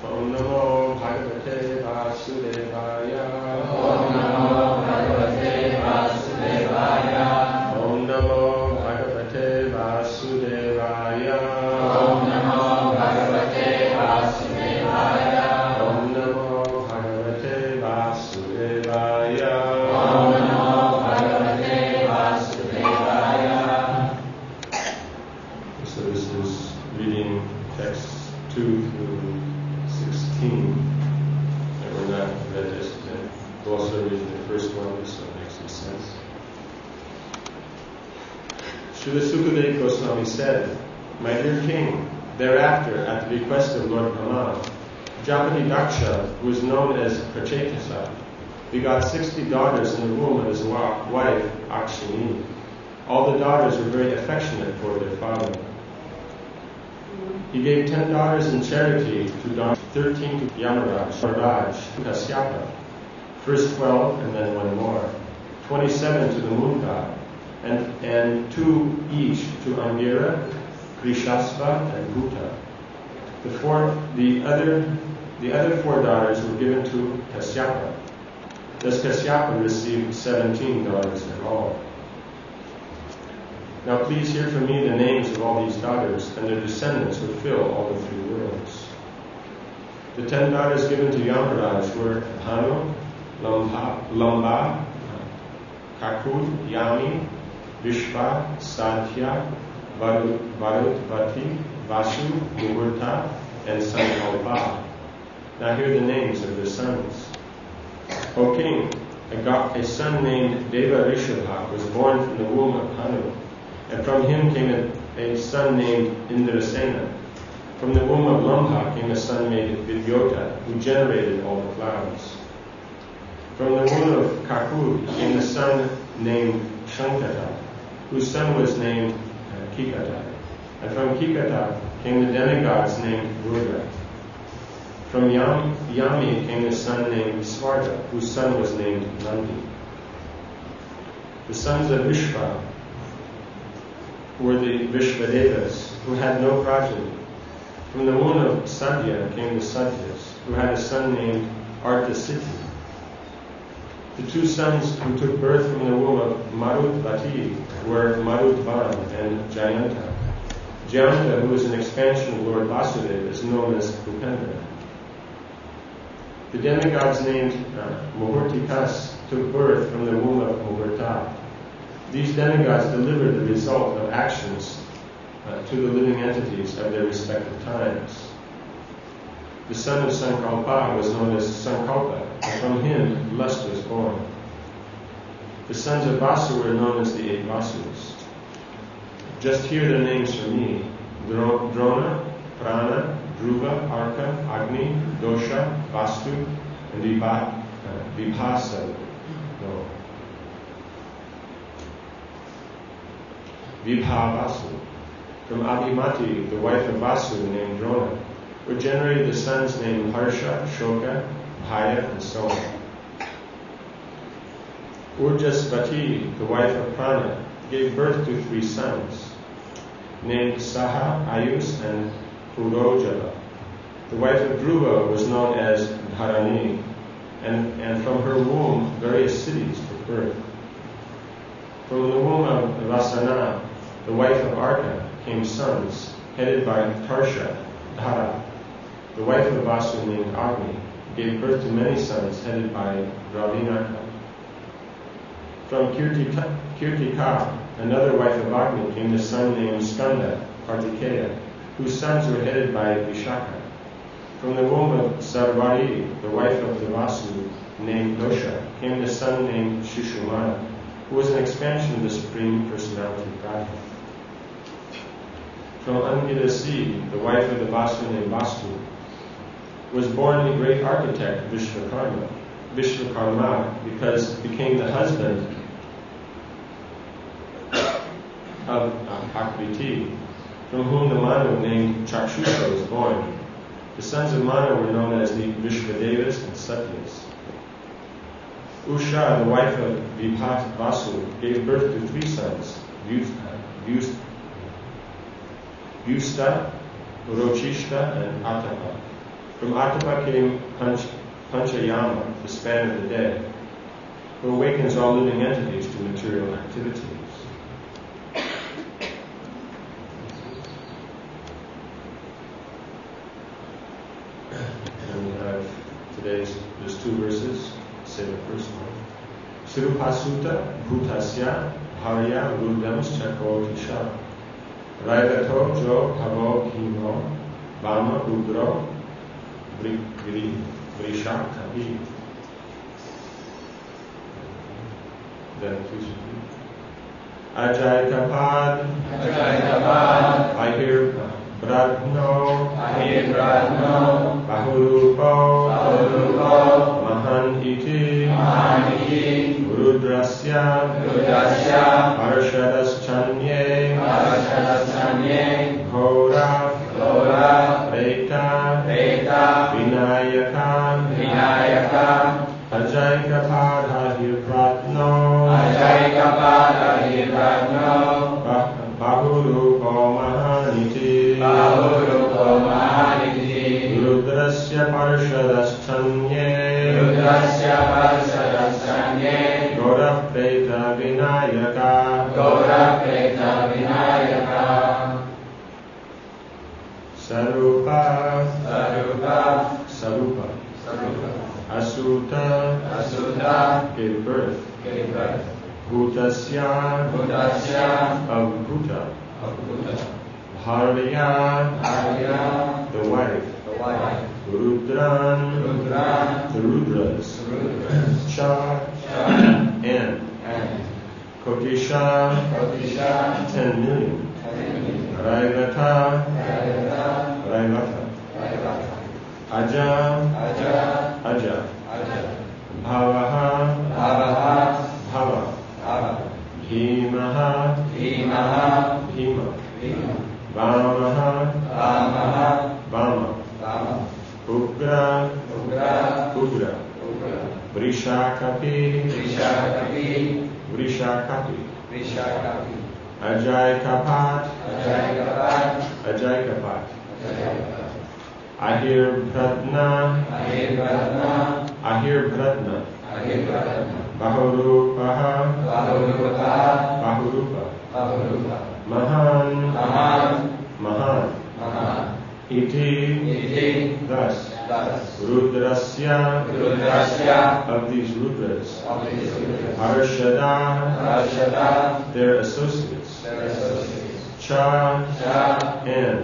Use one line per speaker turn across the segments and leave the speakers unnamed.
Om Namo Bhagavate Vasudevaya.
Om Namo Bhagavate Vasudevaya.
Om Namo Bhagavate Vasudevaya.
Om Namo Bhagavate Vasudevaya.
Om Namo Bhagavate Vasudevaya.
Om Namo Bhagavate Vasudevaya.
So this is reading texts 2 through 16. And we're not read this. We'll also read the first one, so it makes some sense. Srila Sukadeva Goswami said, "My dear king, thereafter, at the request of Lord Brahma, Japati Daksha, who is known as Prachetasa, begot 60 daughters in the womb of his wife, Akshini. All the daughters were very affectionate toward their father. He gave 10 daughters in charity to daughters, 13 to Yamaraj, Raj, to Kasyapa, first 12 and then one more, 27 to the moon god, and 2 each to Angira, Krishasva, and Bhuta. The other 4 daughters were given to Kasyapa. Thus Kasyapa received 17 daughters in all. Now please hear from me the names of all these daughters, and their descendants would fill all the 3 worlds. The 10 daughters given to Yamaraj were Bhanu, Lamba, Kakud, Yami, Vishva, Sadhya, Varutvati, Vasu, Muhurta, and Sankalpa. Now hear the names of their sons. O king, a son named Deva Rishabha was born from the womb of Bhanu, and from him came a son named Indrasena. From the womb of Lambha came a son named Vidyota, who generated all the clouds. From the womb of Kakud came a son named Shankata, whose son was named Kikata. And from Kikata came the demigods named Rudra. From Yami came a son named Svarta, whose son was named Nandi. The sons of Vishva were the Vishvadevas, who had no progeny. From the womb of Sadhya came the Sadhyas, who had a son named Arthasiddhi. The 2 sons who took birth from the womb of Marutvati were Marutvan and Jayanta. Jayanta, who is an expansion of Lord Vasudeva, is known as Upendra. The demigods named Muhurtikas took birth from the womb of Muhurta. These demigods delivered the result of actions to the living entities of their respective times. The son of Sankalpa was known as Sankalpa, and from him lust was born. The sons of Vasu were known as the 8 Vasus. Just hear their names from me: Drona, Prana, Dhruva, Arka, Agni, Dosha, Vastu, and Vibhasa. Vibhavasu. From Abhimati, the wife of Vasu, named Drona, were generated the sons named Harsha, Shoka, Bhaya, and so on. Urjasvati, the wife of Prana, gave birth to 3 sons, named Saha, Ayus, and Purojava. The wife of Dhruva was known as Dharani, and from her womb various cities took birth. From the womb of Vasana, the wife of Arka, came sons, headed by Tarsha, Dhara. The wife of Vasu, named Agni, gave birth to many sons, headed by Ravinaka. From Kirtika, another wife of Agni, came the son named Skanda, Kartikeya, whose sons were headed by Vishaka. From the womb of Sarvari, the wife of the Vasu, named Dosha, came the son named Shishumana, who was an expansion of the Supreme Personality of Godhead. From Angidasi, the wife of the Vasu named Vastu, was born the great architect Vishvakarma, because he became the husband of Akriti, from whom the Manu named Chakshusha was born. The sons of Manu were known as the Vishvadevas and Satyas. Usha, the wife of Vasu, gave birth to 3 sons, Vyusta, Urochishta, and Atapa. From Atma came Panchayama, the span of the dead, who awakens all living entities to material activities. And we have there's 2 verses. Say the first one. Sirupasuta bhutasya bharya rudams chakotisha raigato jo havo himo vama udro vrishakavi. Then please repeat. Ajaitapad, I hear Bradno, Bahurupo, Mahan iti, Rudrasya, Parshadaschanye, Ghora, Reta, Vinayaka, Ajaitapad Hirpratno, Bahurupo Mahaniti, Rudrasya Parshadaschanye, Gora Preta Vinayaka, Sarupa, Asuta, gave birth. Bhutasya, of Bhuta. Bharya, the wife. Rudran, the Rudras. Cha, and. Kotisha, 10 million. Raivata, Aja, Bhavaha, Bhava, Bhimaha, Bhima, Vamaha, Vama, Ugra, Vrishakapi, Ajaikapat, Ahir Bhratna, Bahurupa, Mahan, Iti, thus, Rudrasya, of these Rudras, Harshada, their associates, Cha, and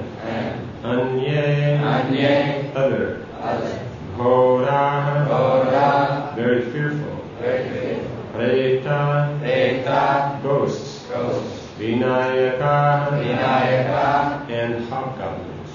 Anye, other, Ghora, very fearful, Preta, ghosts, Vinayaka, and hobgoblins.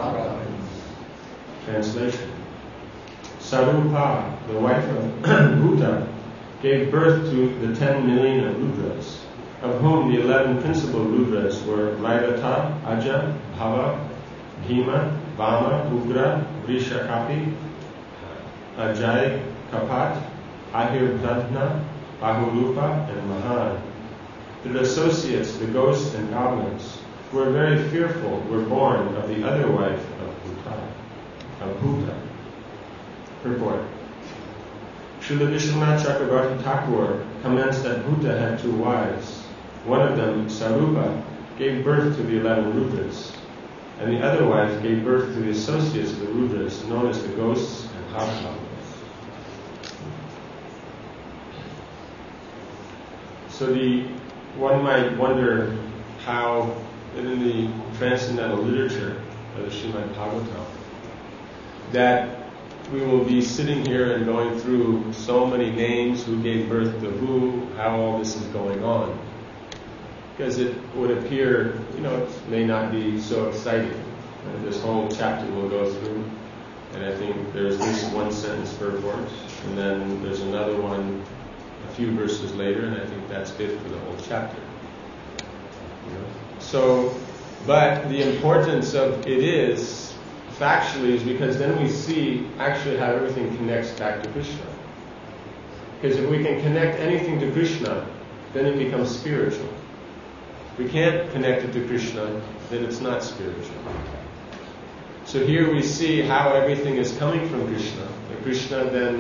Translation. Sarupa, the wife of Bhuta, gave birth to the 10 million of Rudras, of whom the 11 principal Rudras were Raivata, Aja, Bhava, Bhima, Vama, Ugra, Vrishakapi, Ajay, Kapat, Ahir Bhratna, Bahurupa, and Mahan. Their associates, the ghosts and goblins, who were very fearful, were born of the other wife of Bhuta. Purport. Srila Vishwanath Chakravarti Thakur comments that Bhuta had 2 wives. One of them, Sarupa, gave birth to the 11 Rudras, and the other wife gave birth to the associates of the Rudras, known as the ghosts and hobgoblins. So one might wonder how, in the transcendental literature of the Srimad Bhagavatam, that we will be sitting here and going through so many names, who gave birth to who, how all this is going on. Because it would appear, it may not be so exciting. This whole chapter we'll go through, and I think there's this one sentence purport, and then there's another one a few verses later, and I think that's it for the whole chapter. So, but the importance of it is, factually, is because then we see actually how everything connects back to Krishna. Because if we can connect anything to Krishna, then it becomes spiritual. If we can't connect it to Krishna, then it's not spiritual. So here we see how everything is coming from Krishna. Krishna then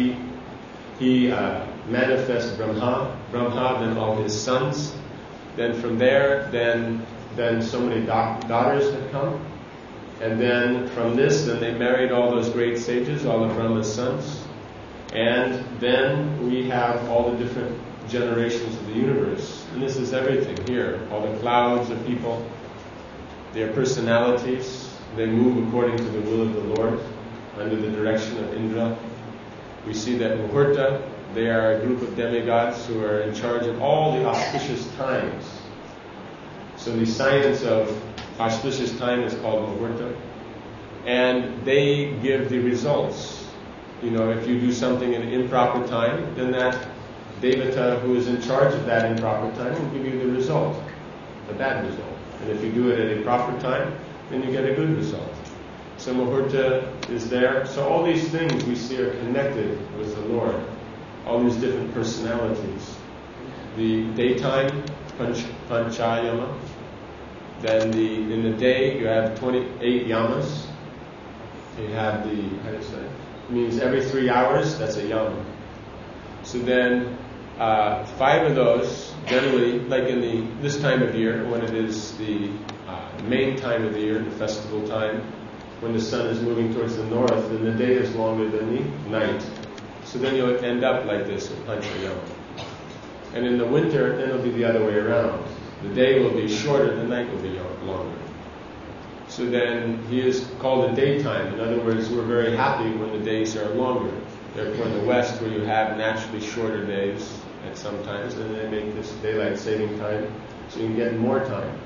he manifests Brahma, then all his sons. Then from there, then so many daughters had come. And then from this, then they married all those great sages, all of Brahma's sons. And then we have all the different generations of the universe. And this is everything here. All the clouds of people, their personalities, they move according to the will of the Lord, under the direction of Indra. We see that Muhurta, they are a group of demigods who are in charge of all the auspicious times. So the science of auspicious time is called Muhurta. And they give the results. If you do something in an improper time, then that Devata who is in charge of that improper time will give you the result, a bad result. And if you do it at a proper time, then you get a good result. So Muhurta is there. So all these things we see are connected with the Lord. All these different personalities. The daytime, Panchayama. Then in the day you have 28 yamas. You have how do you say? It means every 3 hours, that's a yama. So then 5 of those, generally, like in this time of year, when it is the main time of the year, the festival time, when the sun is moving towards the north, then the day is longer than the night. So then you'll end up like this with Panchayama. And in the winter, then it'll be the other way around. The day will be shorter, the night will be longer. So then he is called a daytime. In other words, we're very happy when the days are longer. Therefore, in the West, where you have naturally shorter days at some times, then they make this daylight saving time so you can get more time.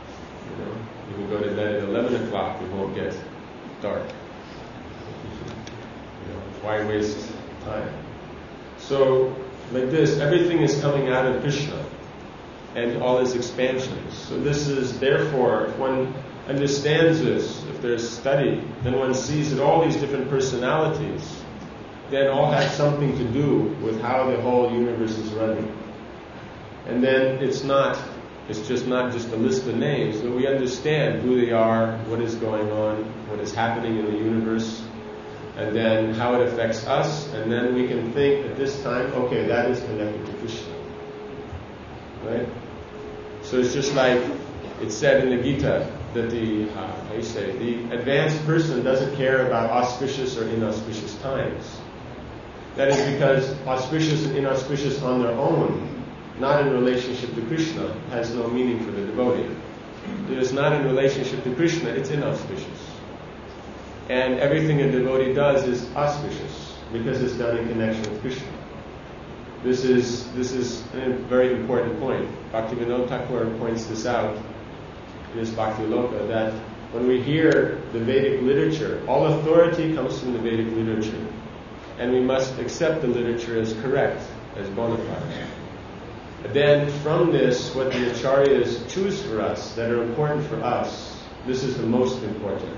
You can go to bed at 11 o'clock, it won't get dark. Why waste time? So, like this, everything is coming out of Krishna and all his expansions. So this is, therefore, if one understands this, if there's study, then one sees that all these different personalities then all have something to do with how the whole universe is running. And then it's just not just a list of names, but we understand who they are, what is going on, what is happening in the universe, and then how it affects us, and then we can think at this time, okay, that is connected to Krishna. Right? So it's just like it's said in the Gita that the advanced person doesn't care about auspicious or inauspicious times. That is because auspicious and inauspicious on their own, not in relationship to Krishna, has no meaning for the devotee. It is not in relationship to Krishna, it's inauspicious. And everything a devotee does is auspicious because it's done in connection with Krishna. This is a very important point. Bhaktivinoda Thakur points this out in his Bhakti Loka, that when we hear the Vedic literature, all authority comes from the Vedic literature. And we must accept the literature as correct, as bona fide. Then from this, what the acharyas choose for us, that are important for us, this is the most important.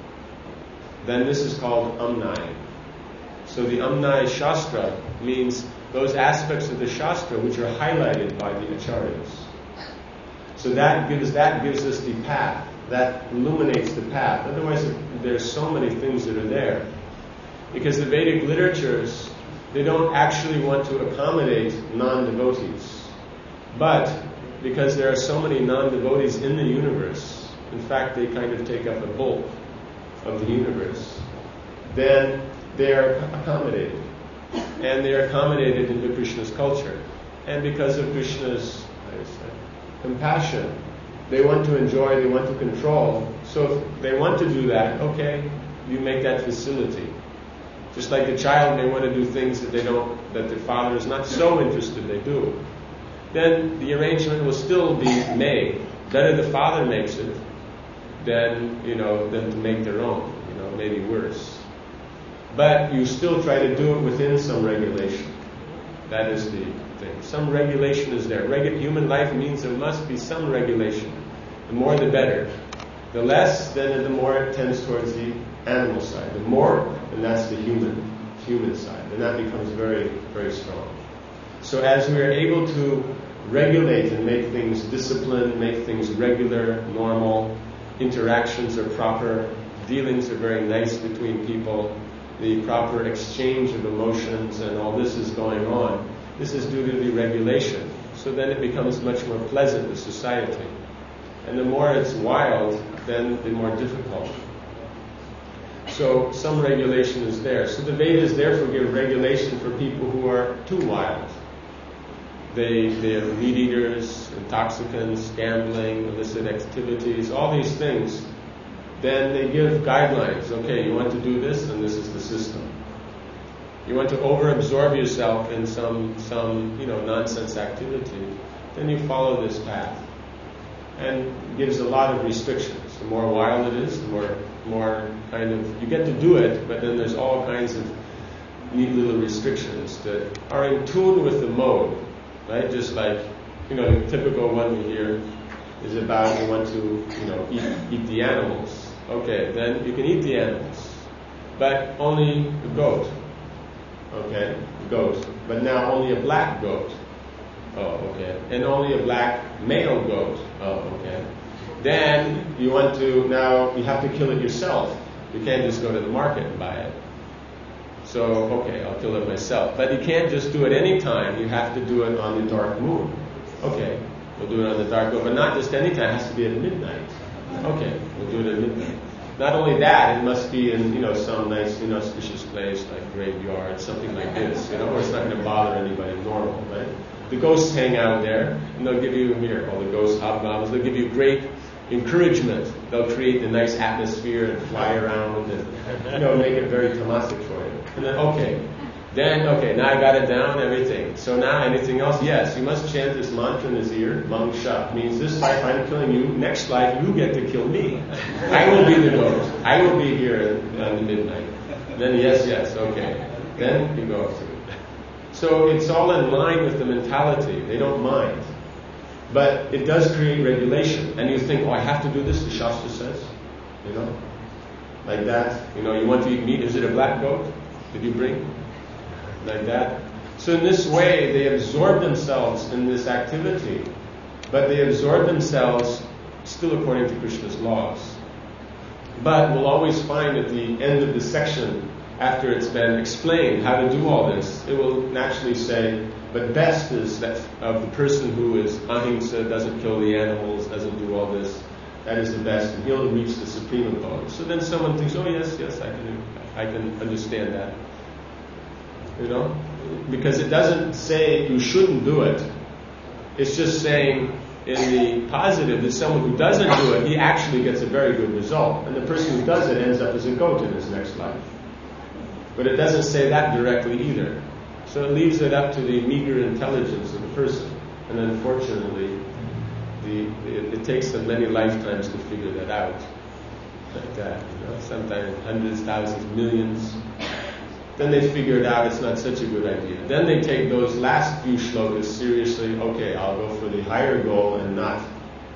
Then this is called Amnai. So the Amnai Shastra means those aspects of the Shastra which are highlighted by the acharyas. So that gives us the path, that illuminates the path. Otherwise, there's so many things that are there. Because the Vedic literatures, they don't actually want to accommodate non-devotees. But because there are so many non-devotees in the universe, in fact they kind of take up a bulk of the universe, then they are accommodated. And they are accommodated into Krishna's culture. And because of Krishna's compassion, they want to enjoy, they want to control. So if they want to do that, okay, you make that facility. Just like the child may want to do things that the father is not so interested they do. Then the arrangement will still be made. Better the father makes it than to make their own, maybe worse. But you still try to do it within some regulation. That is the thing. Some regulation is there. Human life means there must be some regulation. The more the better. The less, then the more it tends towards the animal side. The more, and that's the human side. And that becomes very, very strong. So as we are able to regulate and make things disciplined, make things regular, normal, interactions are proper, dealings are very nice between people, the proper exchange of emotions and all this is going on. This is due to the regulation. So then it becomes much more pleasant to society. And the more it's wild, then the more difficult. So some regulation is there. So the Vedas therefore give regulation for people who are too wild. They are meat eaters, intoxicants, gambling, illicit activities, all these things. Then they give guidelines. Okay, you want to do this, and this is the system. You want to overabsorb yourself in some nonsense activity, then you follow this path. And it gives a lot of restrictions. The more wild it is, the more kind of, you get to do it, but then there's all kinds of neat little restrictions that are in tune with the mode, right? Just like, the typical one we hear is about you want to, eat the animals. Okay, then you can eat the animals, but only the goat. Okay, goat. But now only a black goat. Oh, okay. And only a black male goat. Oh, okay. Then you have to kill it yourself. You can't just go to the market and buy it. So, okay, I'll kill it myself. But you can't just do it any time. You have to do it on the dark moon. Okay, we'll do it on the dark moon, but not just any time. It has to be at midnight. Okay, we'll do it at midnight. Not only that, it must be in, some nice, inauspicious place like graveyard, something like this, where it's not going to bother anybody normal, right? The ghosts hang out there, and they'll give you, all the ghost hobgoblins, they'll give you great encouragement. They'll create the nice atmosphere and fly around and, make it very tamasic for you. And then, now I got it down, everything. So now anything else? Yes, you must chant this mantra in his ear. Mang Shak means this life I'm killing you, next life you get to kill me. I will be the ghost. I will be here on the midnight. Then yes, okay. Then you go through. So it's all in line with the mentality. They don't mind. But it does create regulation. And you think, I have to do this, the Shastra says. Like that. You want to eat meat, is it a black goat? Did you bring? Like that. So in this way, they absorb themselves in this activity, but they absorb themselves still according to Krishna's laws. But we'll always find at the end of the section, after it's been explained how to do all this, it will naturally say, but best is that of the person who is ahimsa, doesn't kill the animals, doesn't do all this, that is the best, and he'll reach the supreme abode. So then someone thinks, yes, I can understand that. Because it doesn't say you shouldn't do it. It's just saying in the positive that someone who doesn't do it, he actually gets a very good result. And the person who does it ends up as a goat in his next life. But it doesn't say that directly either. So it leaves it up to the meager intelligence of the person. And unfortunately, it takes them many lifetimes to figure that out. Like that, sometimes hundreds, thousands, millions. Then they figure it out, it's not such a good idea. Then they take those last few shlokas seriously. Okay, I'll go for the higher goal and not.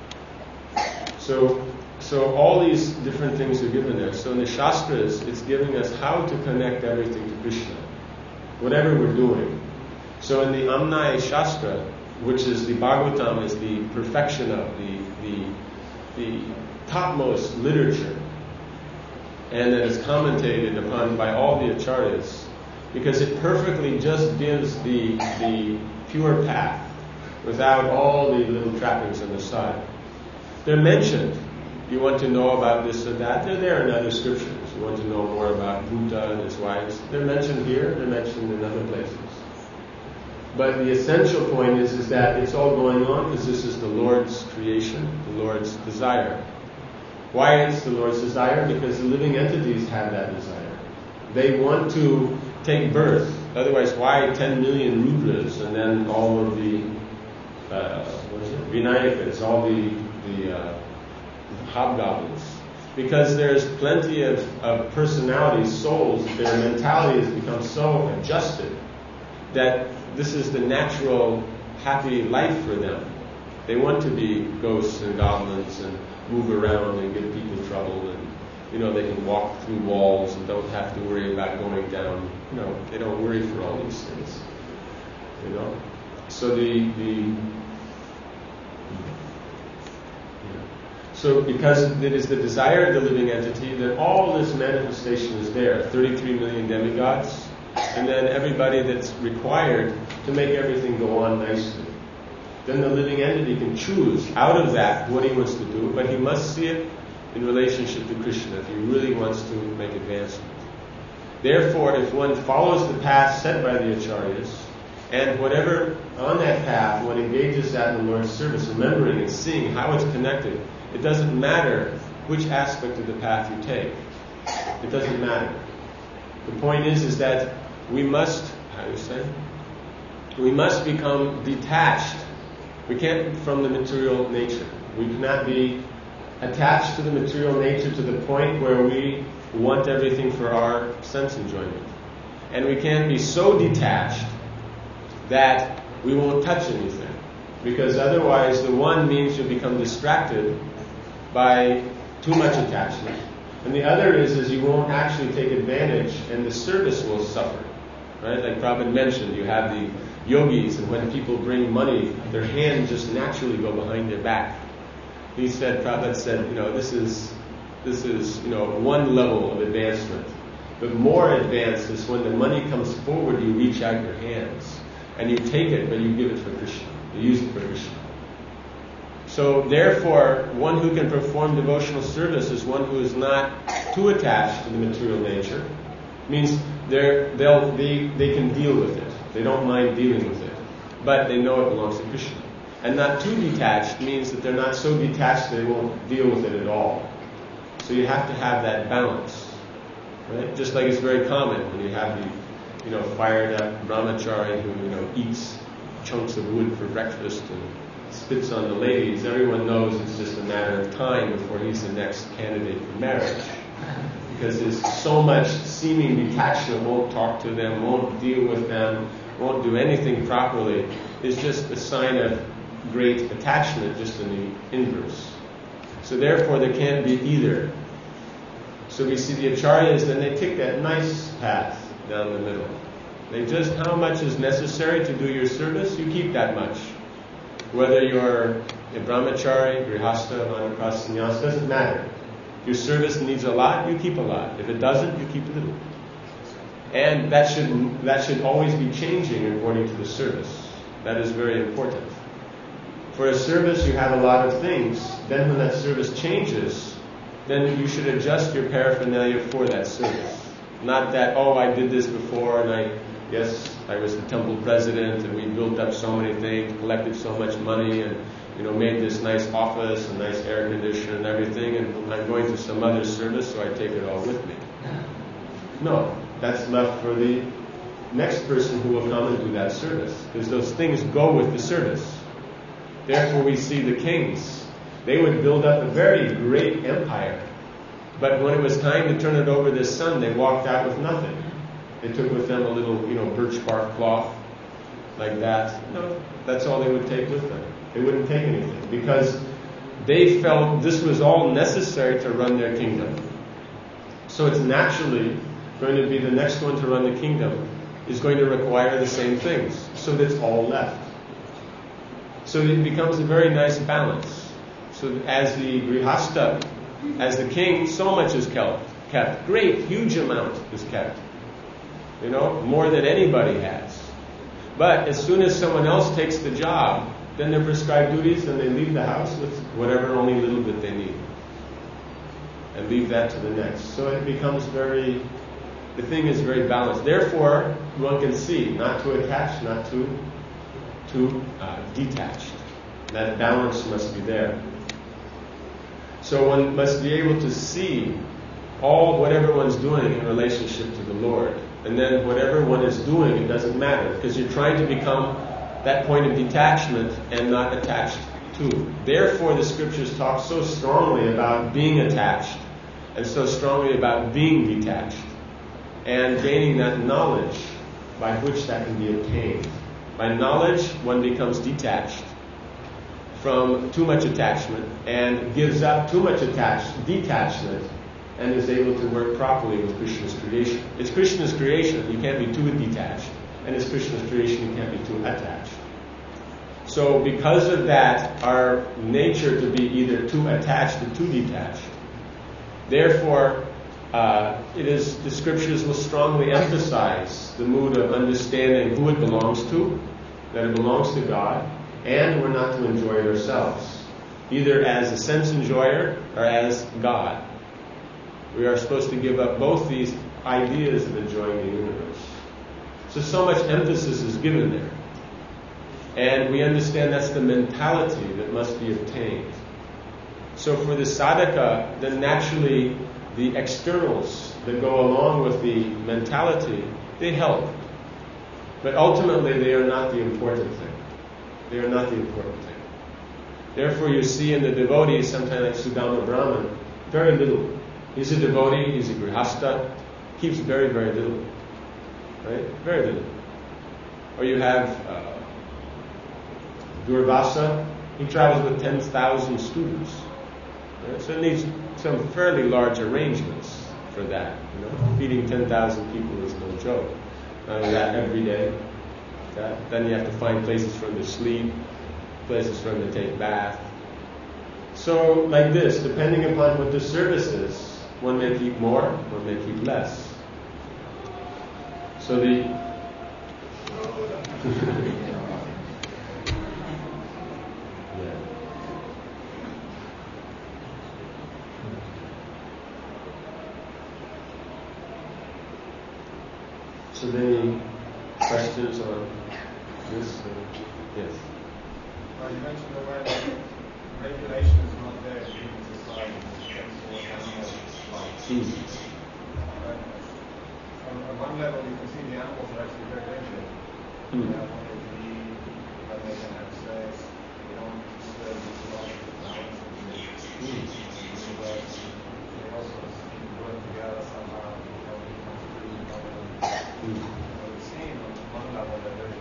So all these different things are given there. So in the Shastras, it's giving us how to connect everything to Krishna, whatever we're doing. So in the Amnaya Shastra, which is the Bhagavatam, is the perfection of the topmost literature, and that is commentated upon by all the acharyas, because it perfectly just gives the pure path without all the little trappings on the side. They're mentioned. You want to know about this or that, they're there in other scriptures. You want to know more about Buddha and his wives, they're mentioned here, they're mentioned in other places. But the essential point is that it's all going on because this is the Lord's creation, the Lord's desire. Why it's the Lord's desire? Because the living entities have that desire. They want to take birth. Otherwise, why 10 million Rudras and then all of the Vinayakas, all the hobgoblins? Because there's plenty of personalities, souls, their mentality has become so adjusted that this is the natural, happy life for them. They want to be ghosts and goblins and move around and give people trouble, and they can walk through walls and don't have to worry about going down. They don't worry for all these things. So So because it is the desire of the living entity, that all this manifestation is there, 33 million demigods, and then everybody that's required to make everything go on nicely. Then the living entity can choose out of that what he wants to do, but he must see it in relationship to Krishna if he really wants to make advancement. Therefore, if one follows the path set by the acharyas, and whatever on that path one engages that in the Lord's service, remembering and seeing how it's connected, it doesn't matter which aspect of the path you take. It doesn't matter. The point is that we must, we must become detached. We can't from the material nature. We cannot be attached to the material nature to the point where we want everything for our sense enjoyment. And we can't be so detached that we won't touch anything. Because otherwise the one means you'll become distracted by too much attachment. And the other is you won't actually take advantage and the service will suffer. Right? Like Prabhupada mentioned, you have the yogis, and when people bring money, their hands just naturally go behind their back. He said, Prabhupada said, this is one level of advancement. But more advanced is when the money comes forward, you reach out your hands. And you take it, but you give it for Krishna. You use it for Krishna. So therefore, one who can perform devotional service is one who is not too attached to the material nature. Means they can deal with it. They don't mind dealing with it. But they know it belongs to Krishna. And not too detached means that they're not so detached they won't deal with it at all. So you have to have that balance. Right? Just like it's very common when you have the fired up brahmachari who eats chunks of wood for breakfast and spits on the ladies. Everyone knows it's just a matter of time before he's the next candidate for marriage. Because there's so much seeming detachment, won't talk to them, won't deal with them, won't do anything properly. It's just a sign of great attachment, just in the inverse. So therefore there can't be either. So we see the acharyas, then they take that nice path down the middle. They just, how much is necessary to do your service, you keep that much. Whether you're a brahmachari, grihastha, vanaprastha, sannyas, doesn't matter. If your service needs a lot, you keep a lot. If it doesn't, you keep little. And that should always be changing according to the service. That is very important. For a service, you have a lot of things. Then when that service changes, then you should adjust your paraphernalia for that service. Not that, I did this before, and I was the temple president, and we built up so many things, collected so much money, and made this nice office, and nice air conditioner and everything, and I'm going to some other service, so I take it all with me. No, that's left for the next person who will come and do that service, because those things go with the service. Therefore we see the kings. They would build up a very great empire. But when it was time to turn it over to the son, they walked out with nothing. They took with them a little, birch bark cloth, like that. No, that's all they would take with them. They wouldn't take anything, because they felt this was all necessary to run their kingdom. So it's naturally going to be the next one to run the kingdom is going to require the same things. So that's all left. So it becomes a very nice balance. So as the grihastha, as the king, so much is kept. Great, huge amount is kept. More than anybody has. But as soon as someone else takes the job, then their prescribed duties, and they leave the house with whatever only little bit they need. And leave that to the next. So it becomes the thing is very balanced. Therefore, one can see, not too attached, not too detached. That balance must be there. So one must be able to see whatever one's doing in relationship to the Lord. And then whatever one is doing, it doesn't matter, because you're trying to become that point of detachment and not attached to. Therefore the scriptures talk so strongly about being attached and so strongly about being detached and gaining that knowledge by which that can be obtained. By knowledge, one becomes detached from too much attachment and gives up too much detachment and is able to work properly with Krishna's creation. It's Krishna's creation, you can't be too detached. And it's Krishna's creation, you can't be too attached. So because of that, our nature to be either too attached or too detached. Therefore, the scriptures will strongly emphasize the mood of understanding who it belongs to, that it belongs to God, and we're not to enjoy it ourselves, either as a sense enjoyer or as God. We are supposed to give up both these ideas of enjoying the universe. So much emphasis is given there. And we understand that's the mentality that must be obtained. So for the sadhaka, then naturally the externals that go along with the mentality, they help. But ultimately they are not the important thing. They are not the important thing. Therefore you see in the devotees, sometimes like Sudama Brahman, very little. He's a devotee, he's a grihasta, keeps very, very little. Right? Very little. Or you have Durvasa, he travels with 10,000 students. Right? So it needs some fairly large arrangements for that. Feeding 10,000 people is no joke. That every day. Then you have to find places for them to sleep, places for them to take bath. So like this, depending upon what the service is, one may keep more, one may keep less. So the So any questions on this? Yes.
Well, you mentioned the way that regulation is not there in human society for animal life. On one level, you can see the animals are actually very regulated. They have what they can eat, when they can have sex, they don't disturb the ecological balance of the universe. They also work together somehow, becomes food, but it seems on one level they're very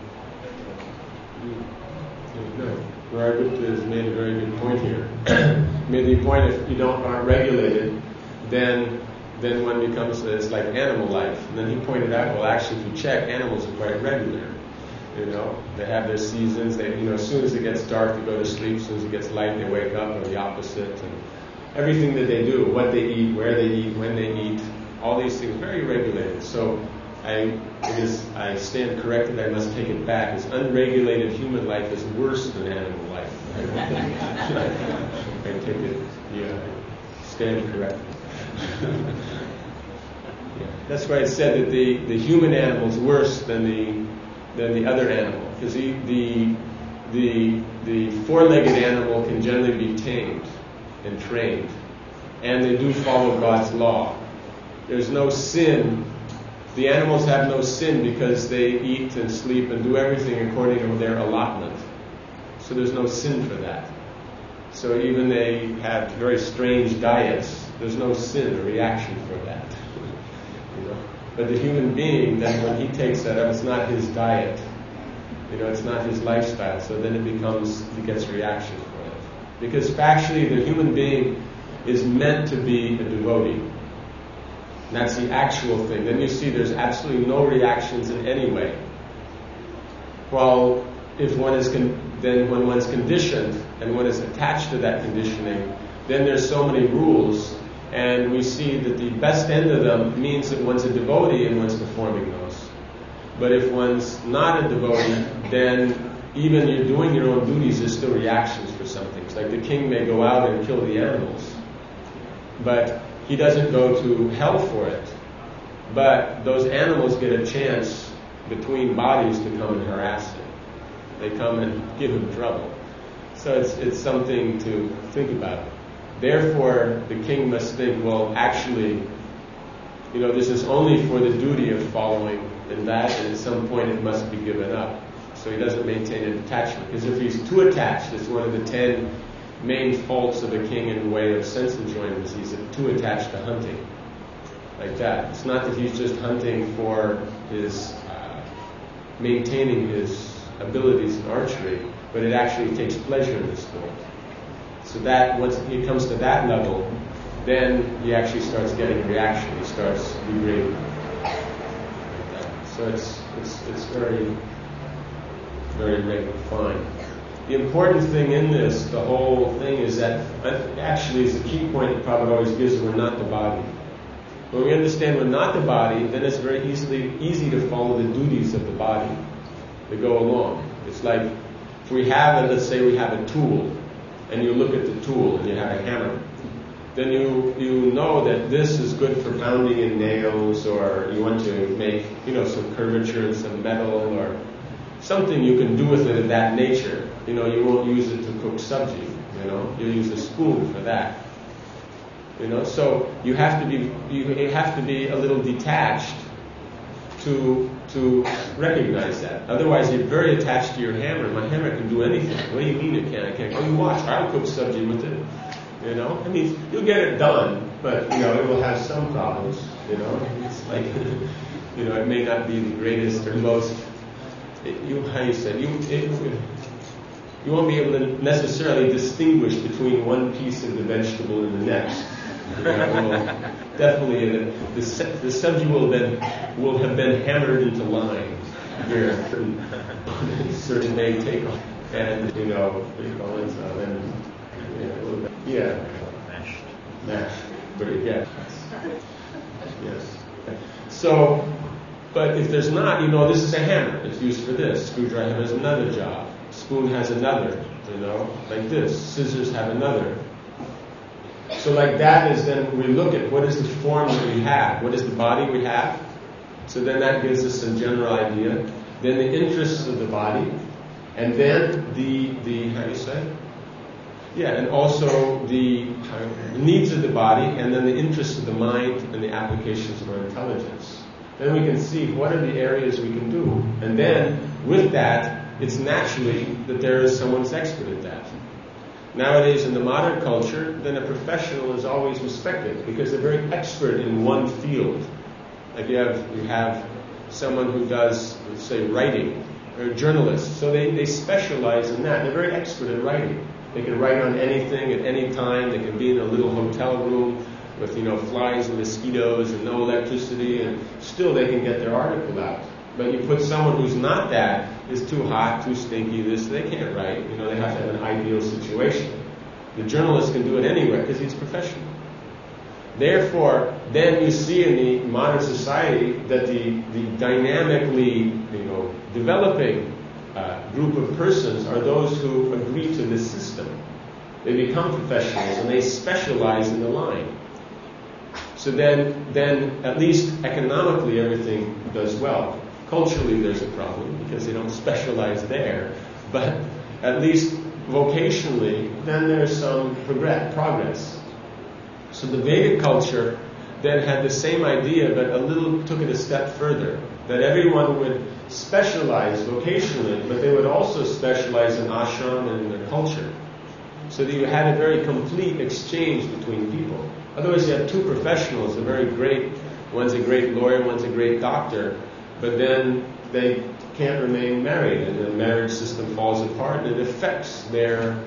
regulated.
Very good. Has made a very good point here. Made the point if you aren't regulated, then one becomes it's like animal life. And then he pointed out, well, actually, if you check, animals are quite regular. They have their seasons. They, as soon as it gets dark, they go to sleep. As soon as it gets light, they wake up, or the opposite. And everything that they do, what they eat, where they eat, when they eat, all these things very regulated. So I stand corrected. I must take it back. As unregulated human life is worse than animal life. I take it. Yeah, stand corrected. That's why it said that the human animal is worse than the other animal, because the four-legged animal can generally be tamed and trained, and they do follow God's law. There's no sin. The animals have no sin because they eat and sleep and do everything according to their allotment. So there's no sin for that. So even they have very strange diets, there's no sin or reaction for that. But the human being, then when he takes that up, it's not his diet. It's not his lifestyle. So then he gets reaction for it. Because factually, the human being is meant to be a devotee. And that's the actual thing. Then you see there's absolutely no reactions in any way. While if one is then when one's conditioned and one is attached to that conditioning, then there's so many rules, and we see that the best end of them means that one's a devotee and one's performing those. But if one's not a devotee, then even you're doing your own duties, there's still reactions for some things. Like the king may go out and kill the animals, but he doesn't go to hell for it. But those animals get a chance between bodies to come and harass him. They come and give him trouble. So it's something to think about. Therefore, the king must think, well, actually, this is only for the duty of following and that, and at some point it must be given up. So he doesn't maintain an attachment. Because if he's too attached, it's one of the 10 main faults of a king in the way of sense enjoyment, is he's too attached to hunting. Like that. It's not that he's just hunting for his maintaining his abilities in archery, but it actually takes pleasure in the sport. So that once he comes to that level, then he actually starts getting reaction. He starts degrading. So it's very, very fine. the important thing in this, the whole thing, is that actually is the key point that Prabhupada always gives: we're not the body. When we understand we're not the body, then it's very easy to follow the duties of the body that go along. It's like if we have, let's say we have a tool, and you look at the tool and you have a hammer, then you know that this is good for pounding in nails, or you want to make some curvature in some metal, or something you can do with it of that nature. You won't use it to cook sabji. You'll use a spoon for that. So you have to be a little detached to recognize that. Otherwise, you're very attached to your hammer. My hammer can do anything. What do you mean it can't? I can't. Oh, you watch. I'll cook sabji with it. You'll get it done, but it will have some problems. It's like it may not be the greatest or most. You won't be able to necessarily distinguish between one piece of the vegetable and the next. Definitely, the sabji will have been hammered into line here. Certain may take off, and what do you call it? Mashed. Very good. Yes. So, but if there's not, this is a hammer. It's used for this. Screwdriver has another job. Spoon has another. Like this. Scissors have another. So like that is then we look at what is the form that we have, what is the body we have. So then that gives us a general idea. Then the interests of the body, and then the how do you say? Yeah, and also the needs of the body, and then the interests of the mind and the applications of our intelligence. Then we can see what are the areas we can do. And then with that, it's naturally that there is someone who's expert at that. Nowadays in the modern culture, then a professional is always respected because they're very expert in one field. Like you have someone who does, let's say, writing, or a journalist. So they specialize in that. They're very expert at writing. They can write on anything at any time. They can be in a little hotel room with flies and mosquitoes and no electricity, and still they can get their article out. But you put someone who's not that, is too hot, too stinky, they can't write. They have to have an ideal situation. The journalist can do it anywhere because he's professional. Therefore, then you see in the modern society that the dynamically, developing group of persons are those who agree to this system. They become professionals and they specialize in the line. So then at least economically everything does well. Culturally there's a problem because they don't specialize there, but at least vocationally then there's some progress. So the Vedic culture then had the same idea, but took it a step further, that everyone would specialize vocationally, but they would also specialize in ashram and in their culture. So that you had a very complete exchange between people. Otherwise you have two professionals, one's a great lawyer, one's a great doctor, but then they can't remain married, and the marriage system falls apart, and it affects their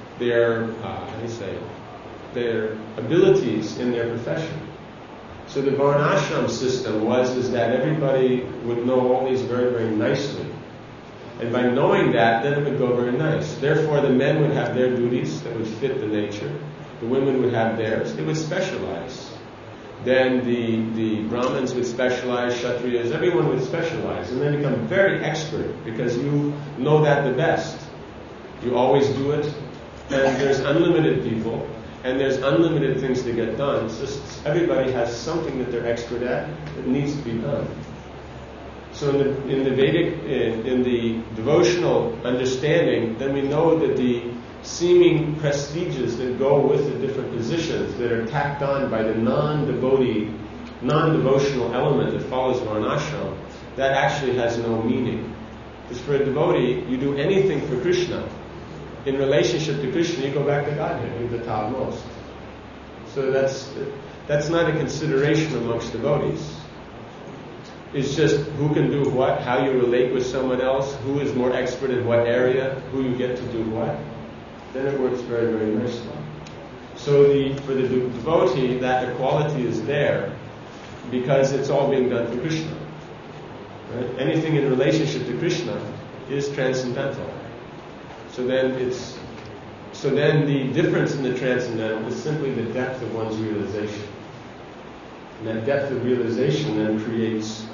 abilities in their profession. So the varnashram system is that everybody would know all these very, very nicely. And by knowing that, then it would go very nice. Therefore, the men would have their duties that would fit the nature. The women would have theirs. They would specialize. Then the Brahmins would specialize, Kshatriyas, everyone would specialize. And then become very expert because you know that the best. You always do it. And there's unlimited people. And there's unlimited things to get done. It's just everybody has something that they're expert at that needs to be done. So in the Vedic, in the devotional understanding, then we know that the seeming prestiges that go with the different positions that are tacked on by the non-devotional element that follows varnashram, that actually has no meaning. Because for a devotee, you do anything for Krishna. In relationship to Krishna, you go back to Godhead, you're the topmost. So that's not a consideration amongst devotees. It's just who can do what, how you relate with someone else, who is more expert in what area, who you get to do what. Then it works very, very nicely. So for the devotee, that equality is there because it's all being done for Krishna. Right? Anything in relationship to Krishna is transcendental. So then the difference in the transcendental is simply the depth of one's realization. And that depth of realization then creates,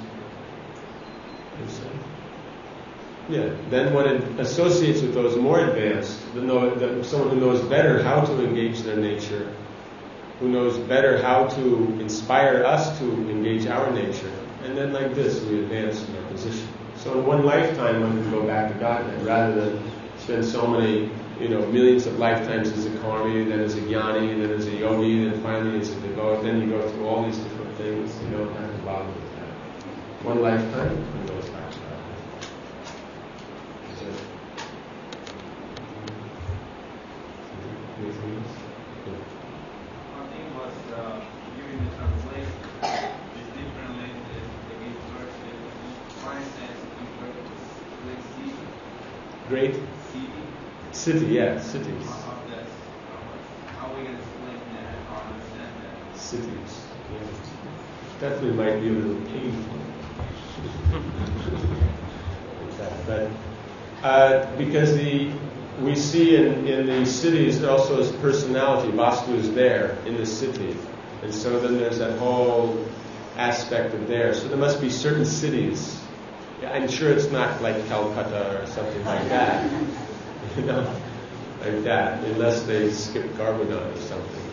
then when it associates with those more advanced, someone who knows better how to engage their nature, who knows better how to inspire us to engage our nature, and then like this we advance in our position. So in one lifetime one can go back to Godhead, rather than spend so many, millions of lifetimes as a karmi, then as a jnani, then as a yogi, then finally as a devotee. Then you go through all these different things. You don't have to bother with that. One lifetime, one goes back to that. Anything else?
One thing was during the translation, there's different languages that give verse that one says great city.
Great city, yeah, cities.
How we can explain that or understand that?
Cities, yeah. Definitely might be a little painful. But because we see in the cities there also is personality. Vastu is there in the city, and so then there's that whole aspect of there. So there must be certain cities. I'm sure it's not like Calcutta or something like that, like that, unless they skip Garbhadhan or something.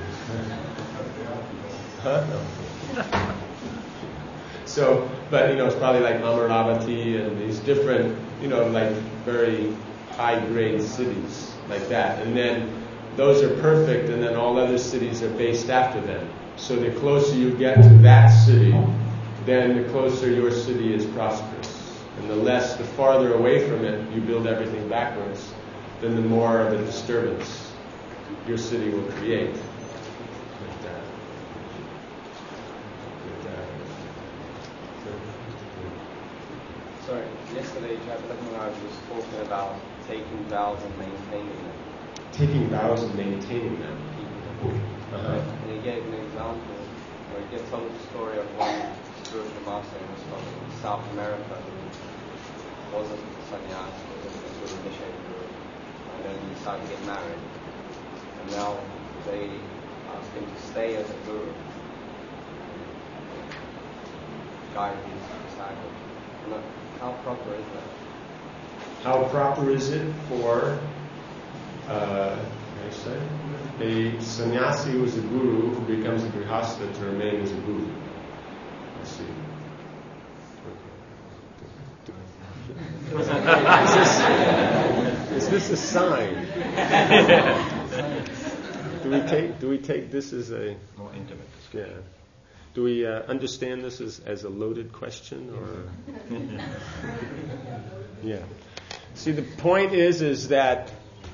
Huh? No. So, but it's probably like Amaravati and these different, like very high-grade cities like that. And then those are perfect, and then all other cities are based after them. So the closer you get to that city, then the closer your city is prosperous. And the farther away from it you build everything backwards, then the more of a disturbance your city will create. Like that.
Sorry, yesterday Jagannatha Maharaj was talking about taking vows and maintaining them.
Taking vows and maintaining them.
And he gave an example where he told the story of one spiritual master who was from South America who wasn't a sannyas, wasn't a sort of initiated guru, and then he decided to get married. And now they asked him to stay as a guru, guide his disciples. How proper is that?
How proper is it for a sannyasi who is a guru who becomes a grihastha to remain as a guru? Let's see. Is this a sign? Do we take this as a
more intimate?
Yeah. Do we understand this as a loaded question, or? Yeah. See, the point is that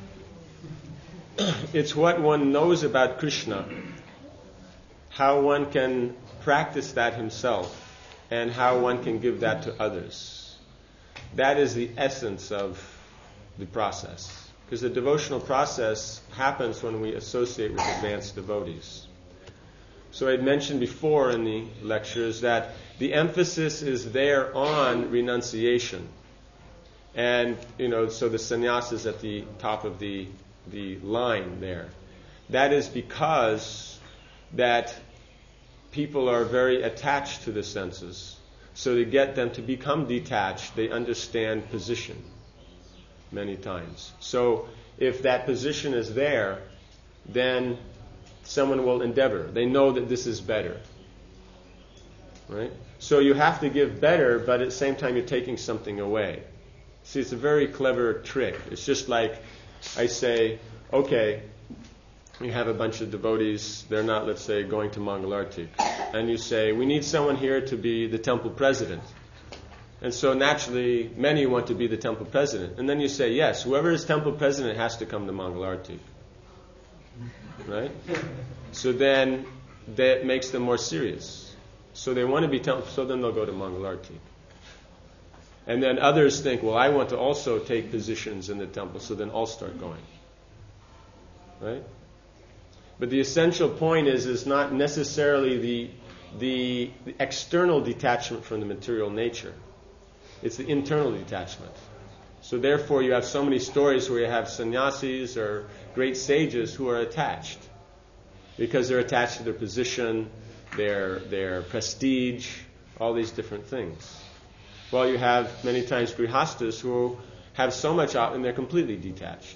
it's what one knows about Krishna, how one can practice that himself, and how one can give that to others. That is the essence of the process. Because the devotional process happens when we associate with advanced devotees. So I had mentioned before in the lectures that the emphasis is there on renunciation. And, so the sannyas is at the top of the line there. That is because that people are very attached to the senses. So to get them to become detached, they understand position many times. So if that position is there, then someone will endeavor. They know that this is better. Right? So you have to give better, but at the same time you're taking something away. See, it's a very clever trick. It's just like I say, okay, you have a bunch of devotees, they're not, let's say, going to Mangalartik. And you say, we need someone here to be the temple president. And so naturally, many want to be the temple president. And then you say, yes, whoever is temple president has to come to Mangalartik. Right? So then that makes them more serious. So they want to be temple, so then they'll go to Mangalartik. And then others think, well, I want to also take positions in the temple, so then I'll start going. Right? But the essential point is not necessarily the external detachment from the material nature. It's the internal detachment. So therefore you have so many stories where you have sannyasis or great sages who are attached. Because they're attached to their position, their prestige, all these different things. Well, you have many times grihastas who have so much out and they're completely detached.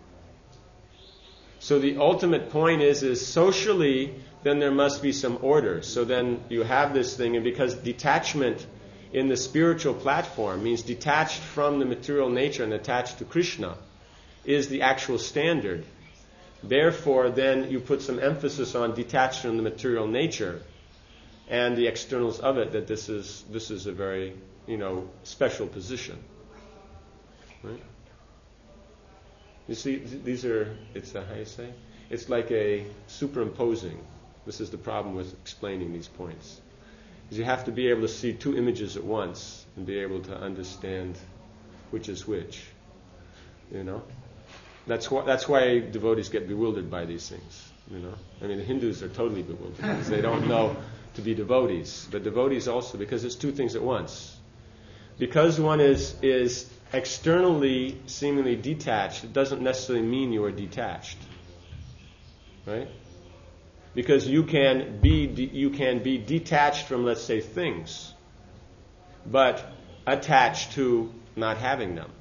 So the ultimate point is socially, then there must be some order. So then you have this thing, and because detachment in the spiritual platform means detached from the material nature and attached to Krishna is the actual standard. Therefore, then you put some emphasis on detached from the material nature and the externals of it, that this is a very, special position. Right? You see, how you say? It's like a superimposing. This is the problem with explaining these points. Is you have to be able to see two images at once and be able to understand which is which. That's why devotees get bewildered by these things. The Hindus are totally bewildered because they don't know to be devotees. But devotees also, because it's two things at once. Because one is externally seemingly detached, it doesn't necessarily mean you are detached. Right? Because you can be detached from, let's say, things, but attached to not having them.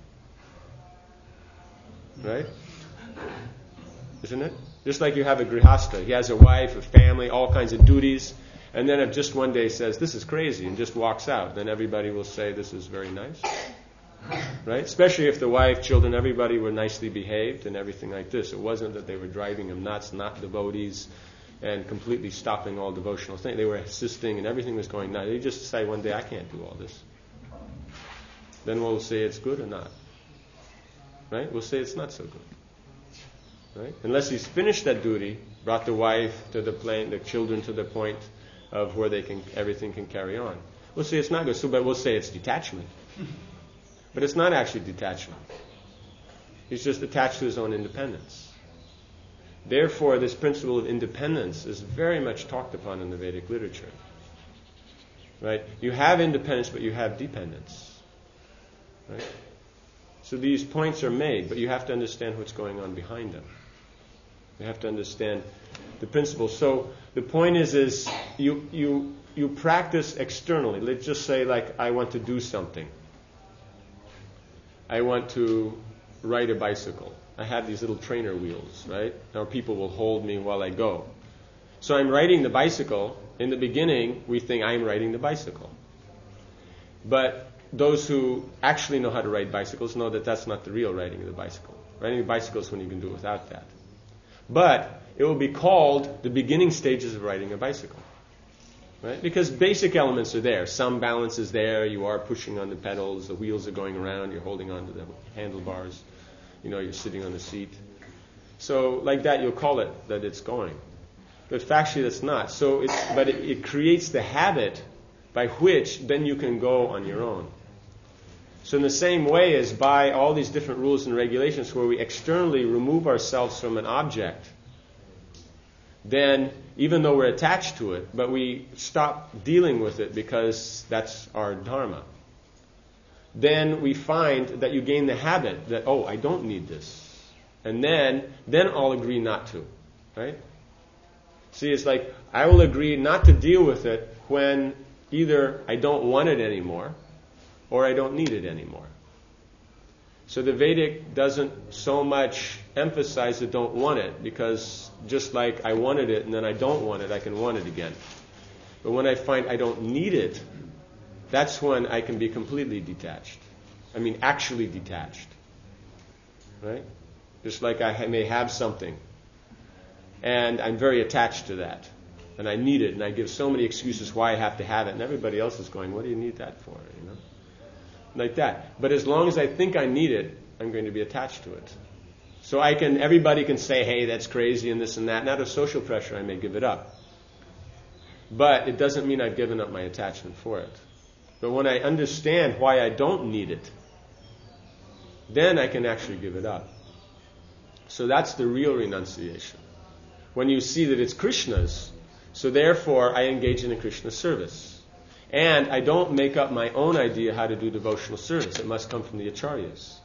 Right? Isn't it? Just like you have a grihasta. He has a wife, a family, all kinds of duties, and then if just one day says, this is crazy, and just walks out, then everybody will say, this is very nice. Right? Especially if the wife, children, everybody were nicely behaved and everything like this. It wasn't that they were driving him nuts, not devotees, and completely stopping all devotional things. They were assisting and everything was going nuts. They just say one day, I can't do all this. Then we'll say it's good or not. Right? We'll say it's not so good. Right? Unless he's finished that duty, brought the wife to the plane, the children to the point of where everything can carry on. We'll say it's not good. But we'll say it's detachment. But it's not actually detachment. He's just attached to his own independence. Therefore, this principle of independence is very much talked upon in the Vedic literature. Right? You have independence, but you have dependence. Right? So these points are made, but you have to understand what's going on behind them. You have to understand the principle. So the point is you practice externally. Let's just say, like, I want to do something. I want to ride a bicycle. I have these little trainer wheels, right? Now people will hold me while I go. So I'm riding the bicycle. In the beginning, we think I'm riding the bicycle. But those who actually know how to ride bicycles know that that's not the real riding of the bicycle. Riding a bicycle is when you can do it without that. But it will be called the beginning stages of riding a bicycle. Right? Because basic elements are there. Some balance is there. You are pushing on the pedals. The wheels are going around. You're holding on to the handlebars. You're sitting on the seat. So like that, you'll call it that it's going. But factually, that's not. So it creates the habit by which then you can go on your own. So in the same way as by all these different rules and regulations where we externally remove ourselves from an object, then even though we're attached to it, but we stop dealing with it because that's our dharma, then we find that you gain the habit that, I don't need this. And then I'll agree not to. Right? See, it's like I will agree not to deal with it when either I don't want it anymore or I don't need it anymore. So the Vedic doesn't so much emphasize the don't want it, because just like I wanted it and then I don't want it, I can want it again. But when I find I don't need it, that's when I can be completely detached. Actually detached. Right? Just like I may have something and I'm very attached to that and I need it and I give so many excuses why I have to have it, and everybody else is going, what do you need that for? Like that. But as long as I think I need it, I'm going to be attached to it. So everybody can say, hey, that's crazy and this and that. And out of social pressure, I may give it up. But it doesn't mean I've given up my attachment for it. But when I understand why I don't need it, then I can actually give it up. So that's the real renunciation. When you see that it's Krishna's, so therefore I engage in a Krishna service. And I don't make up my own idea how to do devotional service. It must come from the acharyas.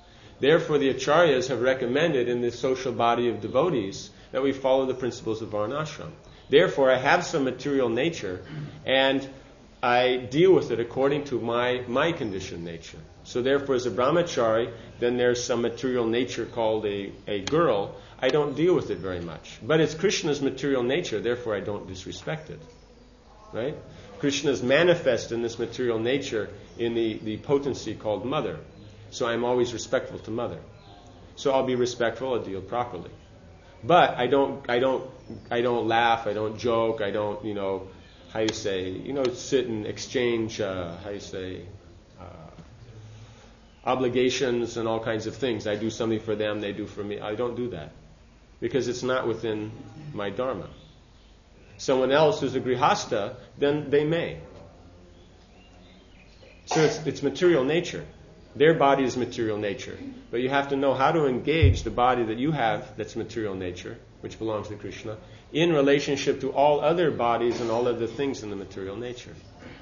Therefore, the acharyas have recommended in this social body of devotees that we follow the principles of varnashram. Therefore, I have some material nature, and I deal with it according to my conditioned nature. So therefore, as a brahmachari, then there's some material nature called a girl. I don't deal with it very much. But it's Krishna's material nature, therefore I don't disrespect it. Right? Krishna is manifest in this material nature in the potency called mother. So I'm always respectful to mother. So I'll be respectful, I'll deal properly. But I don't laugh, I don't joke, I don't, sit and exchange, obligations and all kinds of things. I do something for them, they do for me. I don't do that. Because it's not within my dharma. Someone else who's a grihasta, then they may. So it's material nature. Their body is material nature. But you have to know how to engage the body that you have that's material nature, which belongs to Krishna, in relationship to all other bodies and all other things in the material nature.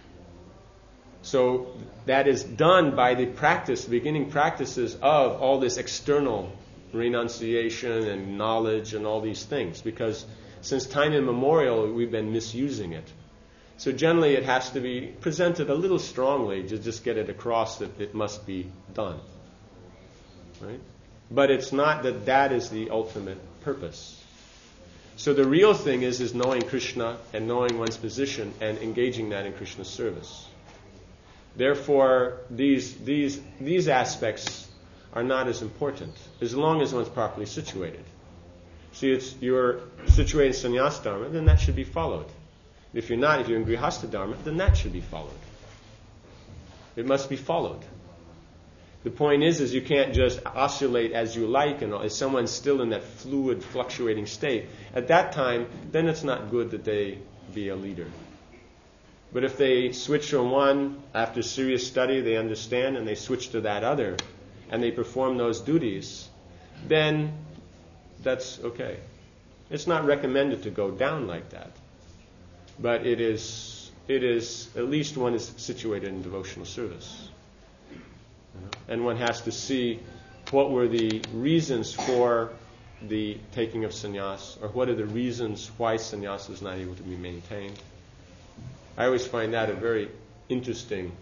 So that is done by the beginning practices of all this external renunciation and knowledge and all these things. Because since time immemorial, we've been misusing it. So generally it has to be presented a little strongly to just get it across that it must be done. Right? But it's not that is the ultimate purpose. So the real thing is knowing Krishna and knowing one's position and engaging that in Krishna's service. Therefore, these aspects are not as important as long as one's properly situated. See, you're situated in sannyas dharma, then that should be followed. If you're not, if you're in grihastha dharma, then that should be followed. It must be followed. The point is you can't just oscillate as you like, and if someone's still in that fluid, fluctuating state, at that time, then it's not good that they be a leader. But if they switch from one, after serious study, they understand, and they switch to that other, and they perform those duties, then that's okay. It's not recommended to go down like that. But it is at least one is situated in devotional service. And one has to see what were the reasons for the taking of sannyas, or what are the reasons why sannyas is not able to be maintained. I always find that a very interesting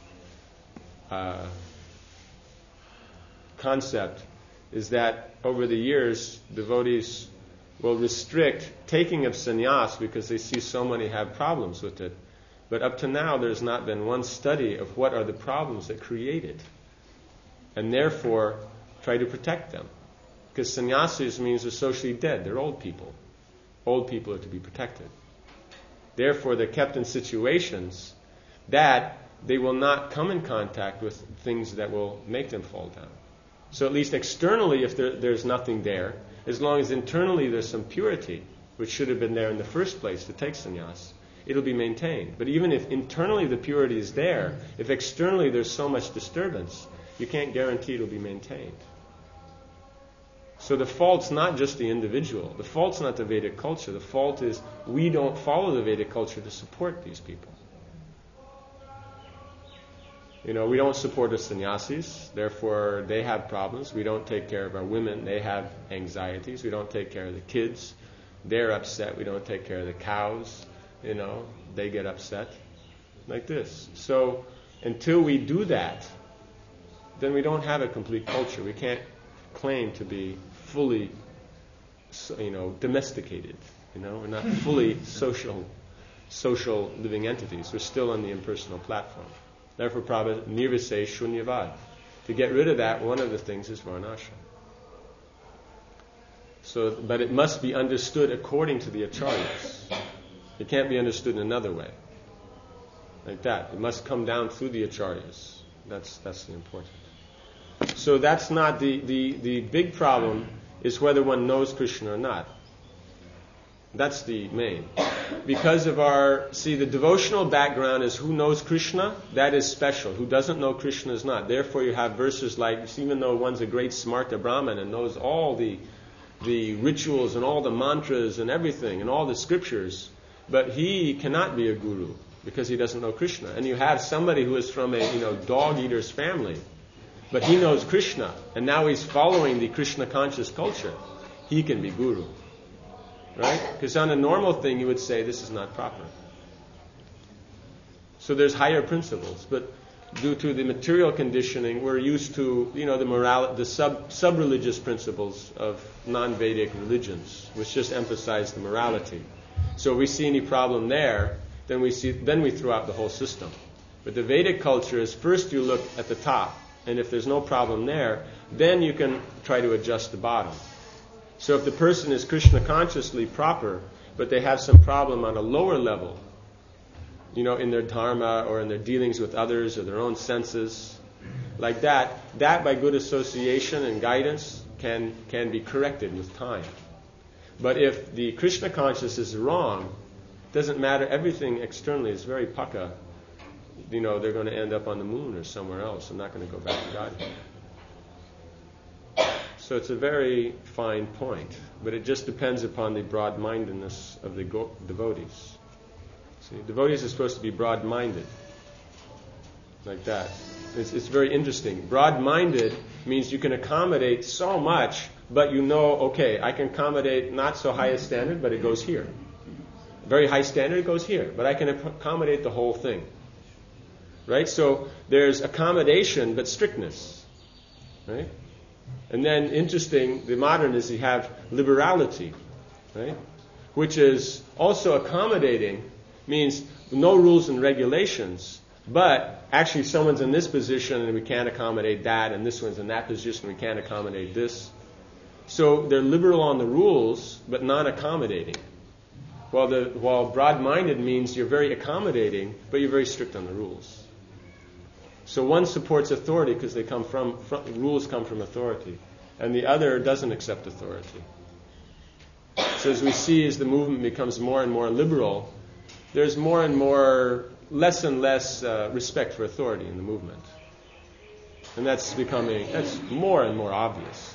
concept, is that over the years, devotees will restrict taking of sannyas because they see so many have problems with it. But up to now, there's not been one study of what are the problems that create it, and therefore try to protect them. Because sannyasis means they're socially dead. They're old people. Old people are to be protected. Therefore, they're kept in situations that they will not come in contact with things that will make them fall down. So at least externally, if there's nothing there, as long as internally there's some purity, which should have been there in the first place to take sannyas, it'll be maintained. But even if internally the purity is there, if externally there's so much disturbance, you can't guarantee it'll be maintained. So the fault's not just the individual. The fault's not the Vedic culture. The fault is we don't follow the Vedic culture to support these people. We don't support the sannyasis, therefore they have problems. We don't take care of our women, they have anxieties. We don't take care of the kids, they're upset. We don't take care of the cows, they get upset. Like this. So until we do that, then we don't have a complete culture. We can't claim to be fully, domesticated. We're not fully social living entities. We're still on the impersonal platform. Therefore, Prabhupada, nirvise shunyavad. To get rid of that, one of the things is varnashram. But it must be understood according to the acharyas. It can't be understood in another way. Like that. It must come down through the acharyas. That's the important. So that's not the big problem, is whether one knows Krishna or not. That's the main. Because of the devotional background is who knows Krishna, that is special. Who doesn't know Krishna is not. Therefore you have verses like, even though one's a great smarta brahman and knows all the rituals and all the mantras and everything and all the scriptures, but he cannot be a guru because he doesn't know Krishna. And you have somebody who is from a dog eater's family, but he knows Krishna, and now he's following the Krishna conscious culture, he can be guru. Right? Because on a normal thing you would say this is not proper. So there's higher principles, but due to the material conditioning, we're used to, the sub-religious principles of non-Vedic religions, which just emphasize the morality. So if we see any problem there, then we throw out the whole system. But the Vedic culture is first you look at the top, and if there's no problem there, then you can try to adjust the bottom. So if the person is Krishna consciously proper, but they have some problem on a lower level, in their dharma or in their dealings with others or their own senses, like that by good association and guidance can be corrected with time. But if the Krishna consciousness is wrong, it doesn't matter, everything externally is very paka. They're going to end up on the moon or somewhere else and not going to go back to God. So it's a very fine point, but it just depends upon the broad-mindedness of the devotees. See, devotees are supposed to be broad-minded, like that. It's very interesting. Broad-minded means you can accommodate so much, but okay, I can accommodate not so high a standard, but it goes here. Very high standard, it goes here, but I can accommodate the whole thing. Right? So there's accommodation, but strictness. Right? And then, interesting, the modernists, you have liberality, right? Which is also accommodating, means no rules and regulations, but actually someone's in this position and we can't accommodate that, and this one's in that position and we can't accommodate this. So they're liberal on the rules, but non-accommodating. While broad-minded means you're very accommodating, but you're very strict on the rules. So one supports authority because they rules come from authority, and the other doesn't accept authority. So as we see, as the movement becomes more and more liberal, there's more and less and less respect for authority in the movement, and that's more and more obvious,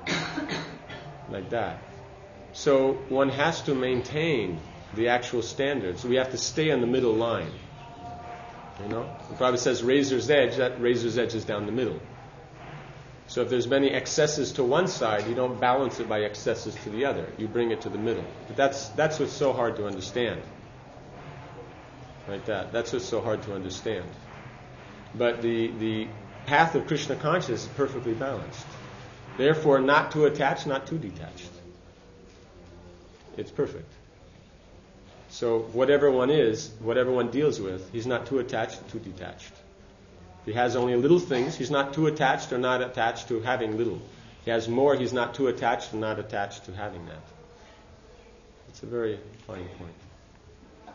like that. So one has to maintain the actual standards. We have to stay on the middle line. The Prabhupada says razor's edge, that razor's edge is down the middle. So if there's many excesses to one side, you don't balance it by excesses to the other. You bring it to the middle. But that's what's so hard to understand. Like that. That's what's so hard to understand. But the path of Krishna consciousness is perfectly balanced. Therefore, not too attached, not too detached. It's perfect. So whatever one deals with, he's not too attached, too detached. If he has only little things, he's not too attached or not attached to having little. He has more, he's not too attached or not attached to having that. It's a very fine point.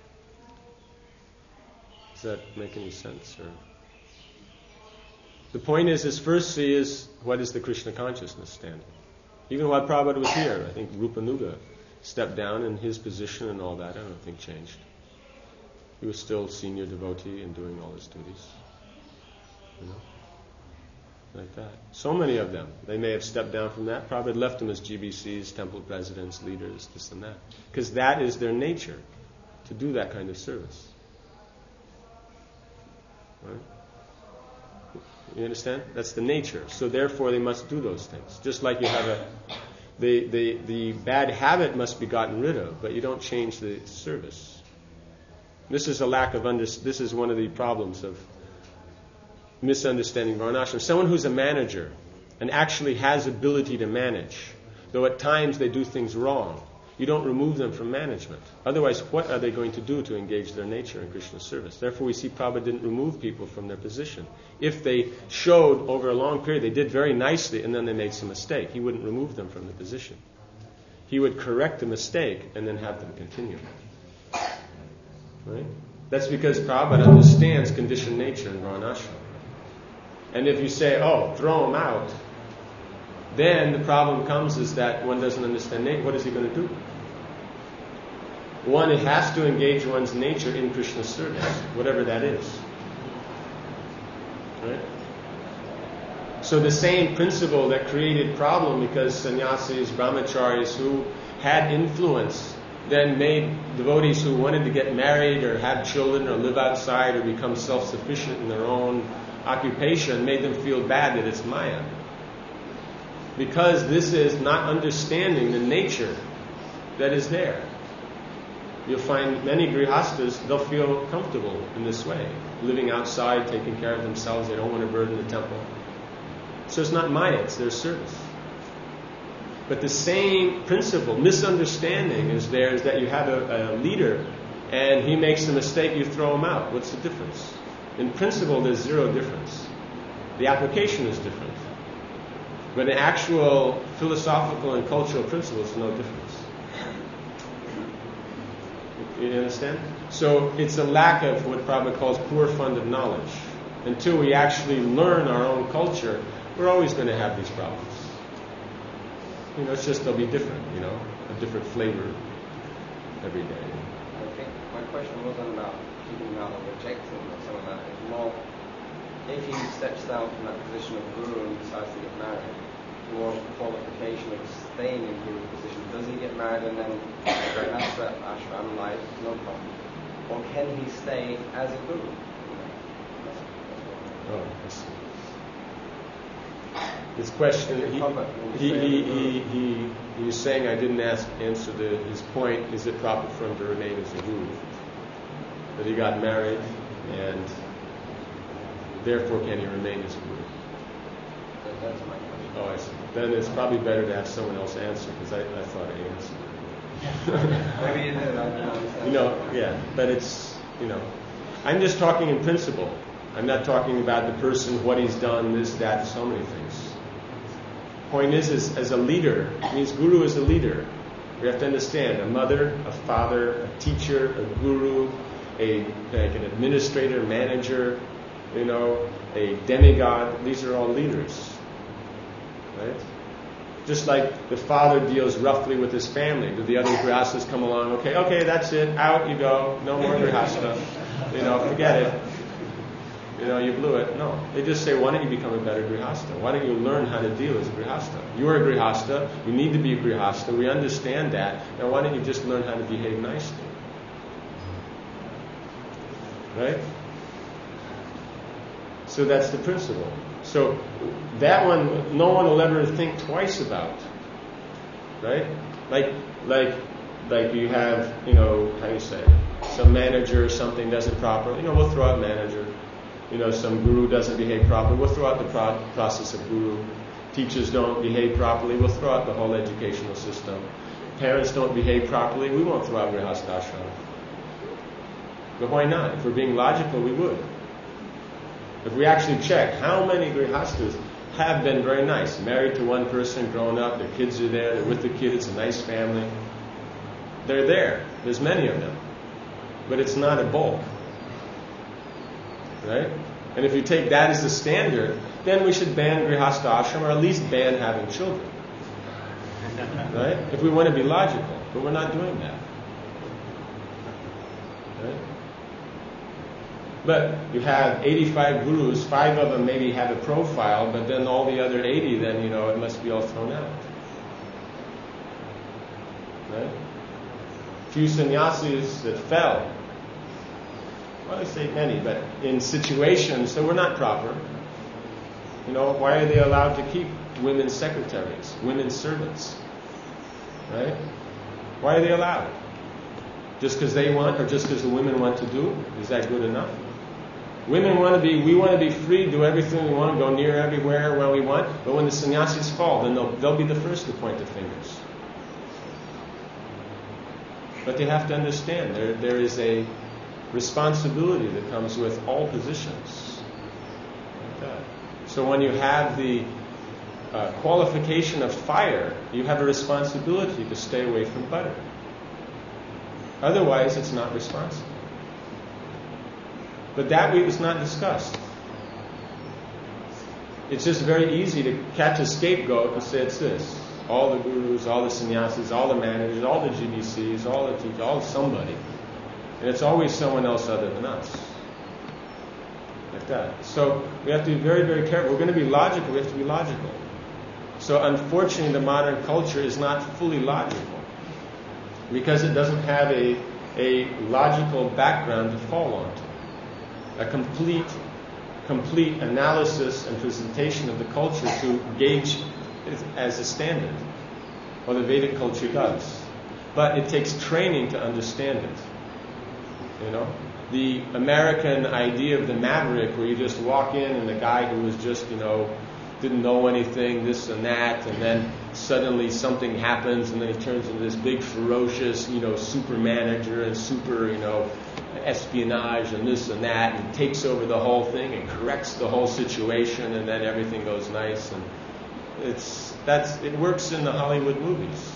Does that make any sense? Or the point is first see is what is the Krishna consciousness standing. Even while Prabhupada was here, I think Rupanuga stepped down, and his position and all that, I don't think changed. He was still senior devotee and doing all his duties. Like that. So many of them, they may have stepped down from that. Prabhupada left them as GBCs, temple presidents, leaders, this and that. Because that is their nature, to do that kind of service. Right? You understand? That's the nature. So therefore they must do those things. Just like you have the bad habit must be gotten rid of, but you don't change the service. This is a lack of this is one of the problems of misunderstanding Varnashram. Someone who's a manager and actually has ability to manage, though at times they do things wrong, you don't remove them from management. Otherwise, what are they going to do to engage their nature in Krishna's service? Therefore, we see Prabhupada didn't remove people from their position. If they showed over a long period, they did very nicely, and then they made some mistake, he wouldn't remove them from the position. He would correct the mistake and then have them continue. Right? That's because Prabhupada understands conditioned nature in Varnashram. And if you say, throw him out, then the problem comes is that one doesn't understand nature. What is he going to do? One, it has to engage one's nature in Krishna's service, whatever that is. Right? So the same principle that created problem because sannyasis, brahmacharis who had influence then made devotees who wanted to get married or have children or live outside or become self-sufficient in their own occupation, made them feel bad that it's Maya. Because this is not understanding the nature that is there. You'll find many grihastas, they'll feel comfortable in this way, living outside, taking care of themselves, they don't want to burden the temple. So it's not Maya, it's their service. But the same principle, misunderstanding is there, is that you have a leader and he makes a mistake, you throw him out. What's the difference? In principle, there's zero difference. The application is different. But in actual philosophical and cultural principles, no difference. You understand? So it's a lack of what Prabhupada calls poor fund of knowledge. Until we actually learn our own culture, we're always going to have these problems. You know, it's just they'll be different, you know, a different flavor every day.
I think my question wasn't about keeping him out or rejecting or something like that. It's more, if he steps down from that position of guru and decides to get married, more qualification of staying in guru position. Does he get married and then that's that ashram life, no problem? Or can he stay as a guru?
Oh, I see. This question, he was saying I didn't answer his point. Is it proper for him to remain as a guru? That he got married and therefore can he remain as a guru?
That's my question.
Oh, I see. Then it's probably better to have someone else answer because I thought I answered.
Maybe you did. I don't understand.
You know, yeah, but it's, you know, I'm just talking in principle. I'm not talking about the person, what he's done, this, that, so many things. Point is as a leader, it means guru is a leader. We have to understand a mother, a father, a teacher, a guru, like an administrator, manager, you know, a demigod. These are all leaders, right? Just like the father deals roughly with his family. Do the other grihastas come along? Okay, that's it. Out you go. No more grihasta. You know, forget it. You know, you blew it. No. They just say, why don't you become a better grihasta? Why don't you learn how to deal as a grihasta? You're a grihasta. You need to be a grihasta. We understand that. Now why don't you just learn how to behave nicely? Right? So that's the principle. So that one, no one will ever think twice about. Right? Like you have, you know, how do you say, some manager or something does it properly. You know, we'll throw out manager. You know, some guru doesn't behave properly. We'll throw out the process of guru. Teachers don't behave properly. We'll throw out the whole educational system. Parents don't behave properly. We won't throw out grihasta ashram. But why not? If we're being logical, we would. If we actually check how many grihastas have been very nice, married to one person, grown up, their kids are there, they're with the kids, it's a nice family. They're there. There's many of them. But it's not a bulk. Right? And if you take that as the standard, then we should ban grihasta ashram or at least ban having children. Right? If we want to be logical. But we're not doing that. Right? But you have 85 gurus, 5 of them maybe have a profile, but then all the other 80, then, you know, it must be all thrown out. Right? Few sannyasis that fell. Well, I say many, but in situations that were not proper. You know, why are they allowed to keep women's secretaries, women's servants? Right? Why are they allowed? Just because they want, or just because the women want to do? Is that good enough? Women we want to be free, do everything we want, go near everywhere when we want, but when the sannyasis fall, then they'll be the first to point the fingers. But they have to understand, there is a responsibility that comes with all positions. Like that. So when you have the qualification of fire, you have a responsibility to stay away from butter. Otherwise, it's not responsible. But that was not discussed. It's just very easy to catch a scapegoat and say it's this. All the gurus, all the sannyasis, all the managers, all the GBCs, all the teachers, all somebody. And it's always someone else other than us. Like that. So we have to be very, very careful. We're going to be logical. We have to be logical. So unfortunately, the modern culture is not fully logical. because it doesn't have a logical background to fall onto. A complete analysis and presentation of the culture to gauge it as a standard. Well, the Vedic culture does. But it takes training to understand it. You know? The American idea of the maverick, where you just walk in and the guy who was just, didn't know anything, this and that, and then suddenly something happens, and then he turns into this big, ferocious, super manager and super, espionage and this and that, and takes over the whole thing and corrects the whole situation, and then everything goes nice. And it works in the Hollywood movies,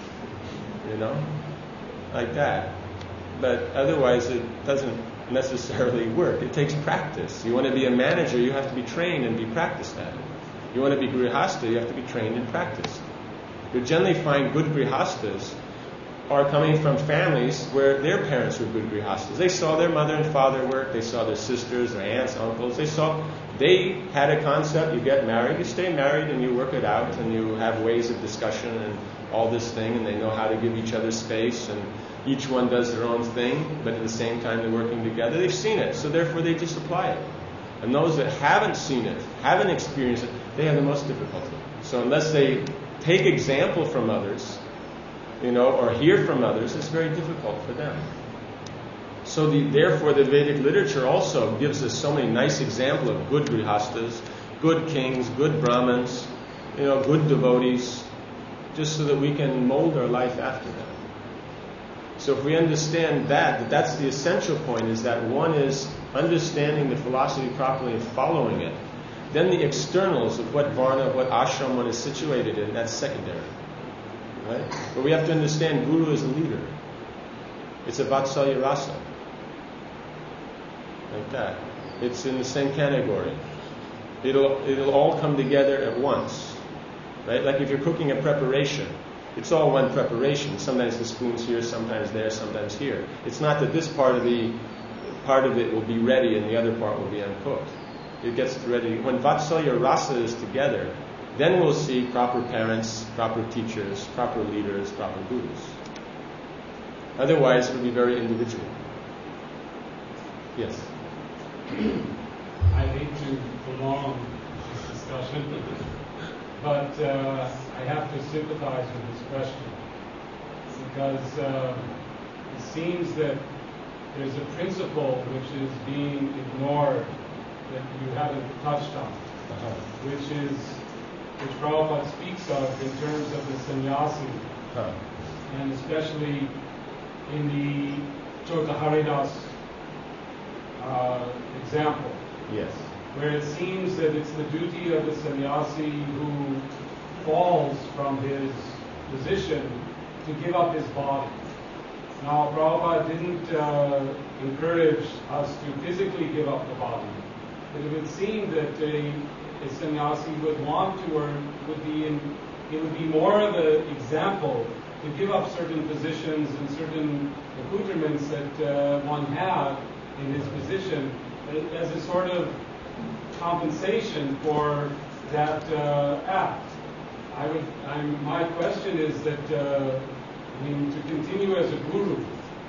like that. But otherwise, it doesn't necessarily work. It takes practice. You want to be a manager, you have to be trained and be practiced at it. You want to be grihasta, you have to be trained and practiced. You generally find good grihastas are coming from families where their parents were good grihastas. They saw their mother and father work, they saw their sisters, their aunts, uncles. They had a concept: you get married, you stay married, and you work it out, and you have ways of discussion and all this thing, and they know how to give each other space, and each one does their own thing, but at the same time they're working together. They've seen it, so therefore they just apply it. And those that haven't seen it, haven't experienced it, they have the most difficulty. So unless they take example from others, or hear from others, it's very difficult for them. So therefore the Vedic literature also gives us so many nice examples of good grihastas, good kings, good brahmins, good devotees, just so that we can mold our life after them. So if we understand that's the essential point, is that one is understanding the philosophy properly and following it. Then the externals of what varna, what ashram one is situated in, that's secondary. Right? But we have to understand Guru is a leader. It's a Vatsalya rasa. Like that. It's in the same category. It'll all come together at once. Right? Like if you're cooking a preparation, it's all one preparation. Sometimes the spoon's here, sometimes there, sometimes here. It's not that this part of it will be ready and the other part will be uncooked. It gets ready. When Vatsalya rasa is together, then we'll see proper parents, proper teachers, proper leaders, proper gurus. Otherwise, it will be very individual. Yes?
I hate to prolong this discussion, but I have to sympathize with this question, because it seems that there's a principle which is being ignored that you haven't touched on, which Prabhupada speaks of in terms of the sannyasi, and especially in the Chota Haridas example.
Yes.
Where it seems that it's the duty of the sannyasi who falls from his position to give up his body. Now, Prabhupada didn't encourage us to physically give up the body, but it would seem that a sannyasi would want to, or it would be more of an example to give up certain positions and certain accoutrements that one had in his position as a sort of compensation for that act. My question is that to continue as a guru,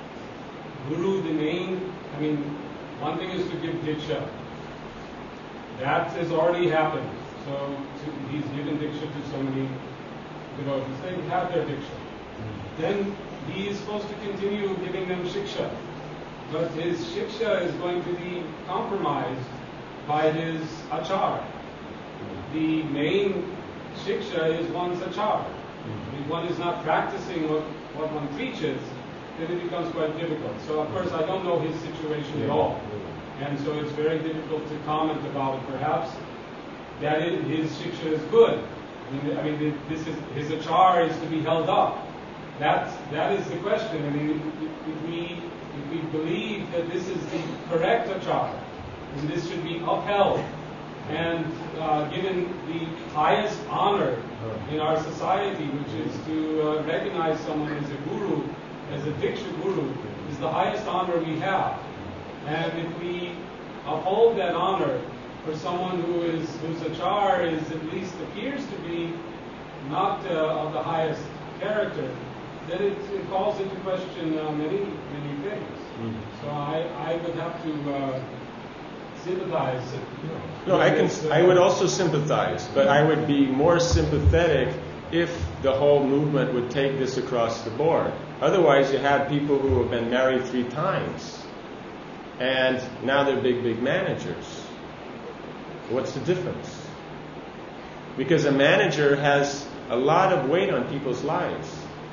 one thing is to give diksha. That has already happened. So he's given diksha to so many devotees. They have their diksha. Then he is supposed to continue giving them shiksha. But his shiksha is going to be compromised by his achar. The main shiksha is one's achar. If one is not practicing what one preaches, then it becomes quite difficult. So of course I don't know his situation at all. And so it's very difficult to comment about it. Perhaps his shiksha is good. This is his achar is to be held up. That is the question. If we believe that this is the correct achar, then this should be upheld and given the highest honor in our society, which is to recognize someone as a guru, as a diksha guru, is the highest honor we have. And if we uphold that honor for someone whose achar at least appears to be not of the highest character, then it calls into question many things. So I would have to sympathize.
No, I would also sympathize, but I would be more sympathetic if the whole movement would take this across the board. Otherwise, you have people who have been married 3 times, and now they're big managers. What's the difference? Because a manager has a lot of weight on people's lives.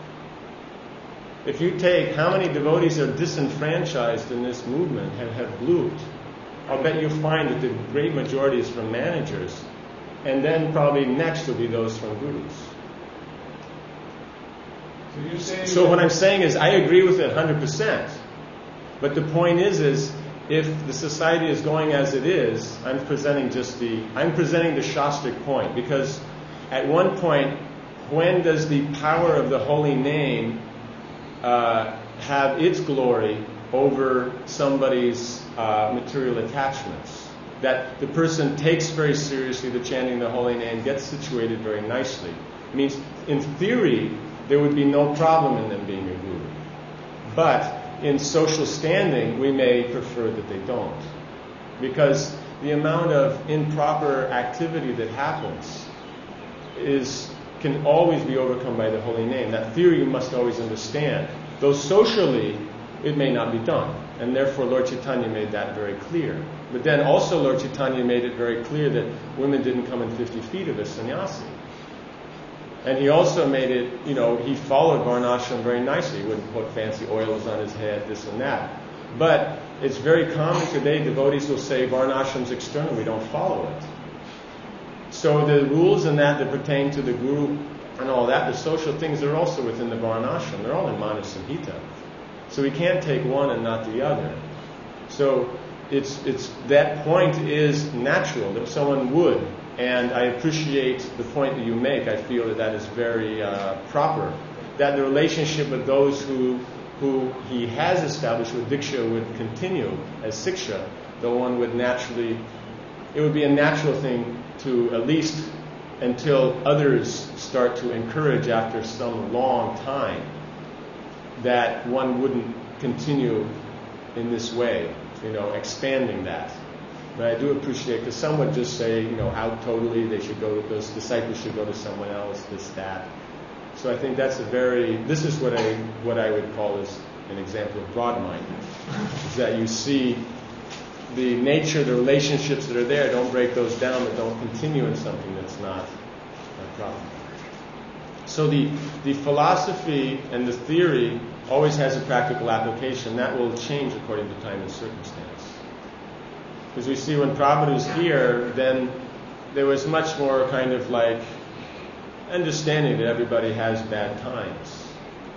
If you take how many devotees are disenfranchised in this movement and have blooped, I'll bet you'll find that the great majority is from managers, and then probably next will be those from gurus. So what I'm saying is, I agree with it 100%. But the point is if the society is going as it is, I'm presenting the Shastric point, because at one point, when does the power of the holy name have its glory over somebody's material attachments? That the person takes very seriously the chanting the holy name, gets situated very nicely. It means, in theory, there would be no problem in them being a guru. But in social standing, we may prefer that they don't. Because the amount of improper activity that happens can always be overcome by the holy name. That theory you must always understand. Though socially, it may not be done. And therefore Lord Chaitanya made that very clear. But then also Lord Chaitanya made it very clear that women didn't come in 50 feet of a sannyasi. And he also made it, he followed Varnashram very nicely. He wouldn't put fancy oils on his head, this and that. But it's very common today, devotees will say Varnashram's external, we don't follow it. So the rules in that pertain to the guru and all that, the social things are also within the Varnashram. They're all in Manu Samhita. So we can't take one and not the other. So it's that point is natural, that someone would. And I appreciate the point that you make. I feel that is very proper. That the relationship with those who he has established with Diksha would continue as Siksha, though one would naturally, it would be a natural thing to, at least until others start to encourage after some long time, that one wouldn't continue in this way, expanding that. But I do appreciate, because some would just say, out totally, those disciples should go to someone else, this, that. So I think that's this is what I would call as an example of broad-minded. Is that you see the nature, the relationships that are there, don't break those down, but don't continue in something that's not proper. So the philosophy and the theory always has a practical application. That will change according to time and circumstance. Because we see when Prabhupada was here, then there was much more kind of like understanding that everybody has bad times,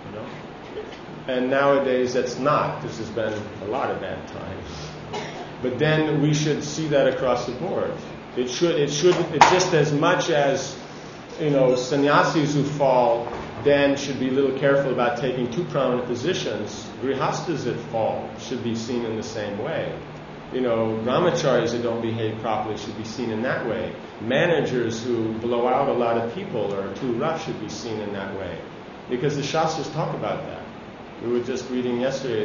And nowadays that's not. This has been a lot of bad times. But then we should see that across the board. It's just as much as, sannyasis who fall then should be a little careful about taking too prominent positions. Grihastas that fall should be seen in the same way. Brahmacharis that don't behave properly should be seen in that way. Managers who blow out a lot of people or are too rough should be seen in that way. Because the Shastras talk about that. We were just reading yesterday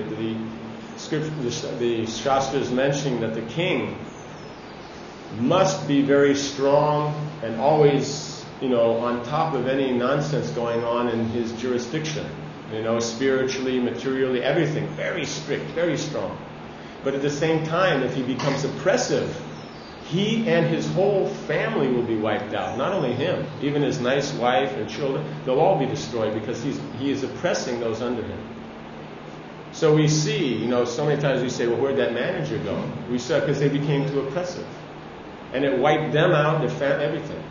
the Shastras mentioning that the king must be very strong and always, on top of any nonsense going on in his jurisdiction. Spiritually, materially, everything. Very strict, very strong. But at the same time, if he becomes oppressive, he and his whole family will be wiped out. Not only him, even his nice wife and children, they'll all be destroyed because he is oppressing those under him. So we see, so many times we say, well, where'd that manager go? We saw because they became too oppressive. And it wiped them out, their everything.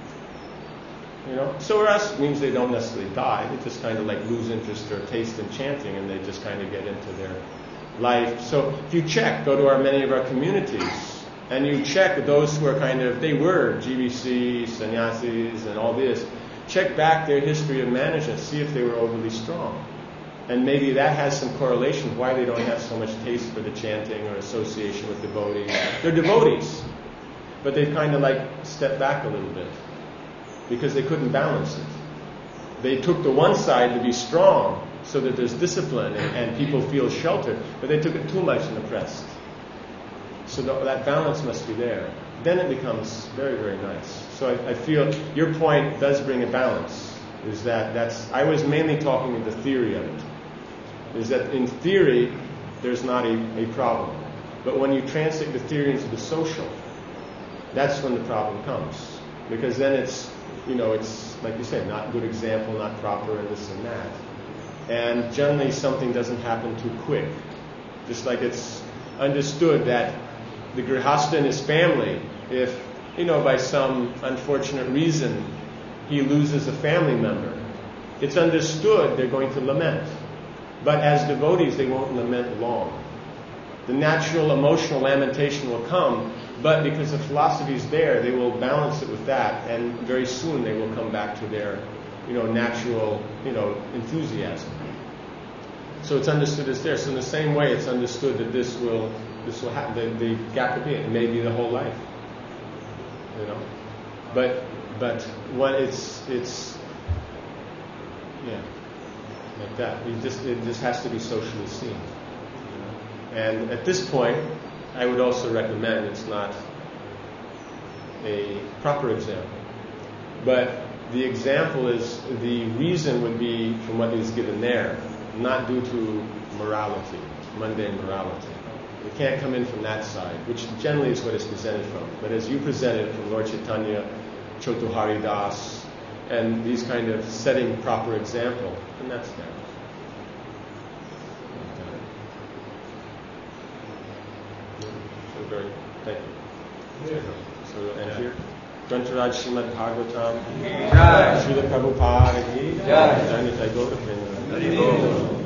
So us means they don't necessarily die. They just kind of like lose interest or taste in chanting, and they just kind of get into their life. So if you go to many of our communities, and you check those who are they were GBC, sannyasis, and all this, check back their history of management, see if they were overly strong. And maybe that has some correlation why they don't have so much taste for the chanting or association with devotees. They're devotees, but they've kind of stepped back a little bit because they couldn't balance it. they took the one side to be strong so that there's discipline and people feel sheltered, but they took it too much and oppressed. So that balance must be there. Then it becomes very, very nice. So I feel your point does bring a balance. Is that's I was mainly talking in the theory of it. Is that in theory there's not a problem. But when you translate the theory into the social, that's when the problem comes. Because then it's like you said, not good example, not proper, and this and that. And generally something doesn't happen too quick. Just like it's understood that the grihastha in his family, if, by some unfortunate reason he loses a family member, it's understood they're going to lament. But as devotees, they won't lament long. The natural emotional lamentation will come, but because the philosophy is there, they will balance it with that, and very soon they will come back to their, natural, enthusiasm. So it's understood as there. So in the same way, it's understood that this will happen. The gap could be, it may be the whole life, But when it's like that. It just has to be socially seen. And at this point, I would also recommend it's not a proper example. But the example is, the reason would be from what is given there, not due to morality, mundane morality. It can't come in from that side, which generally is what it's presented from. But as you presented from Lord Chaitanya, Chotuhari Das, and these kind of setting proper example, and that's there. So thank you. So we'll end here. Grantaraj Srimad Bhagavatam, Srila Prabhupada Ki, Jai Nitai Gaura Prema.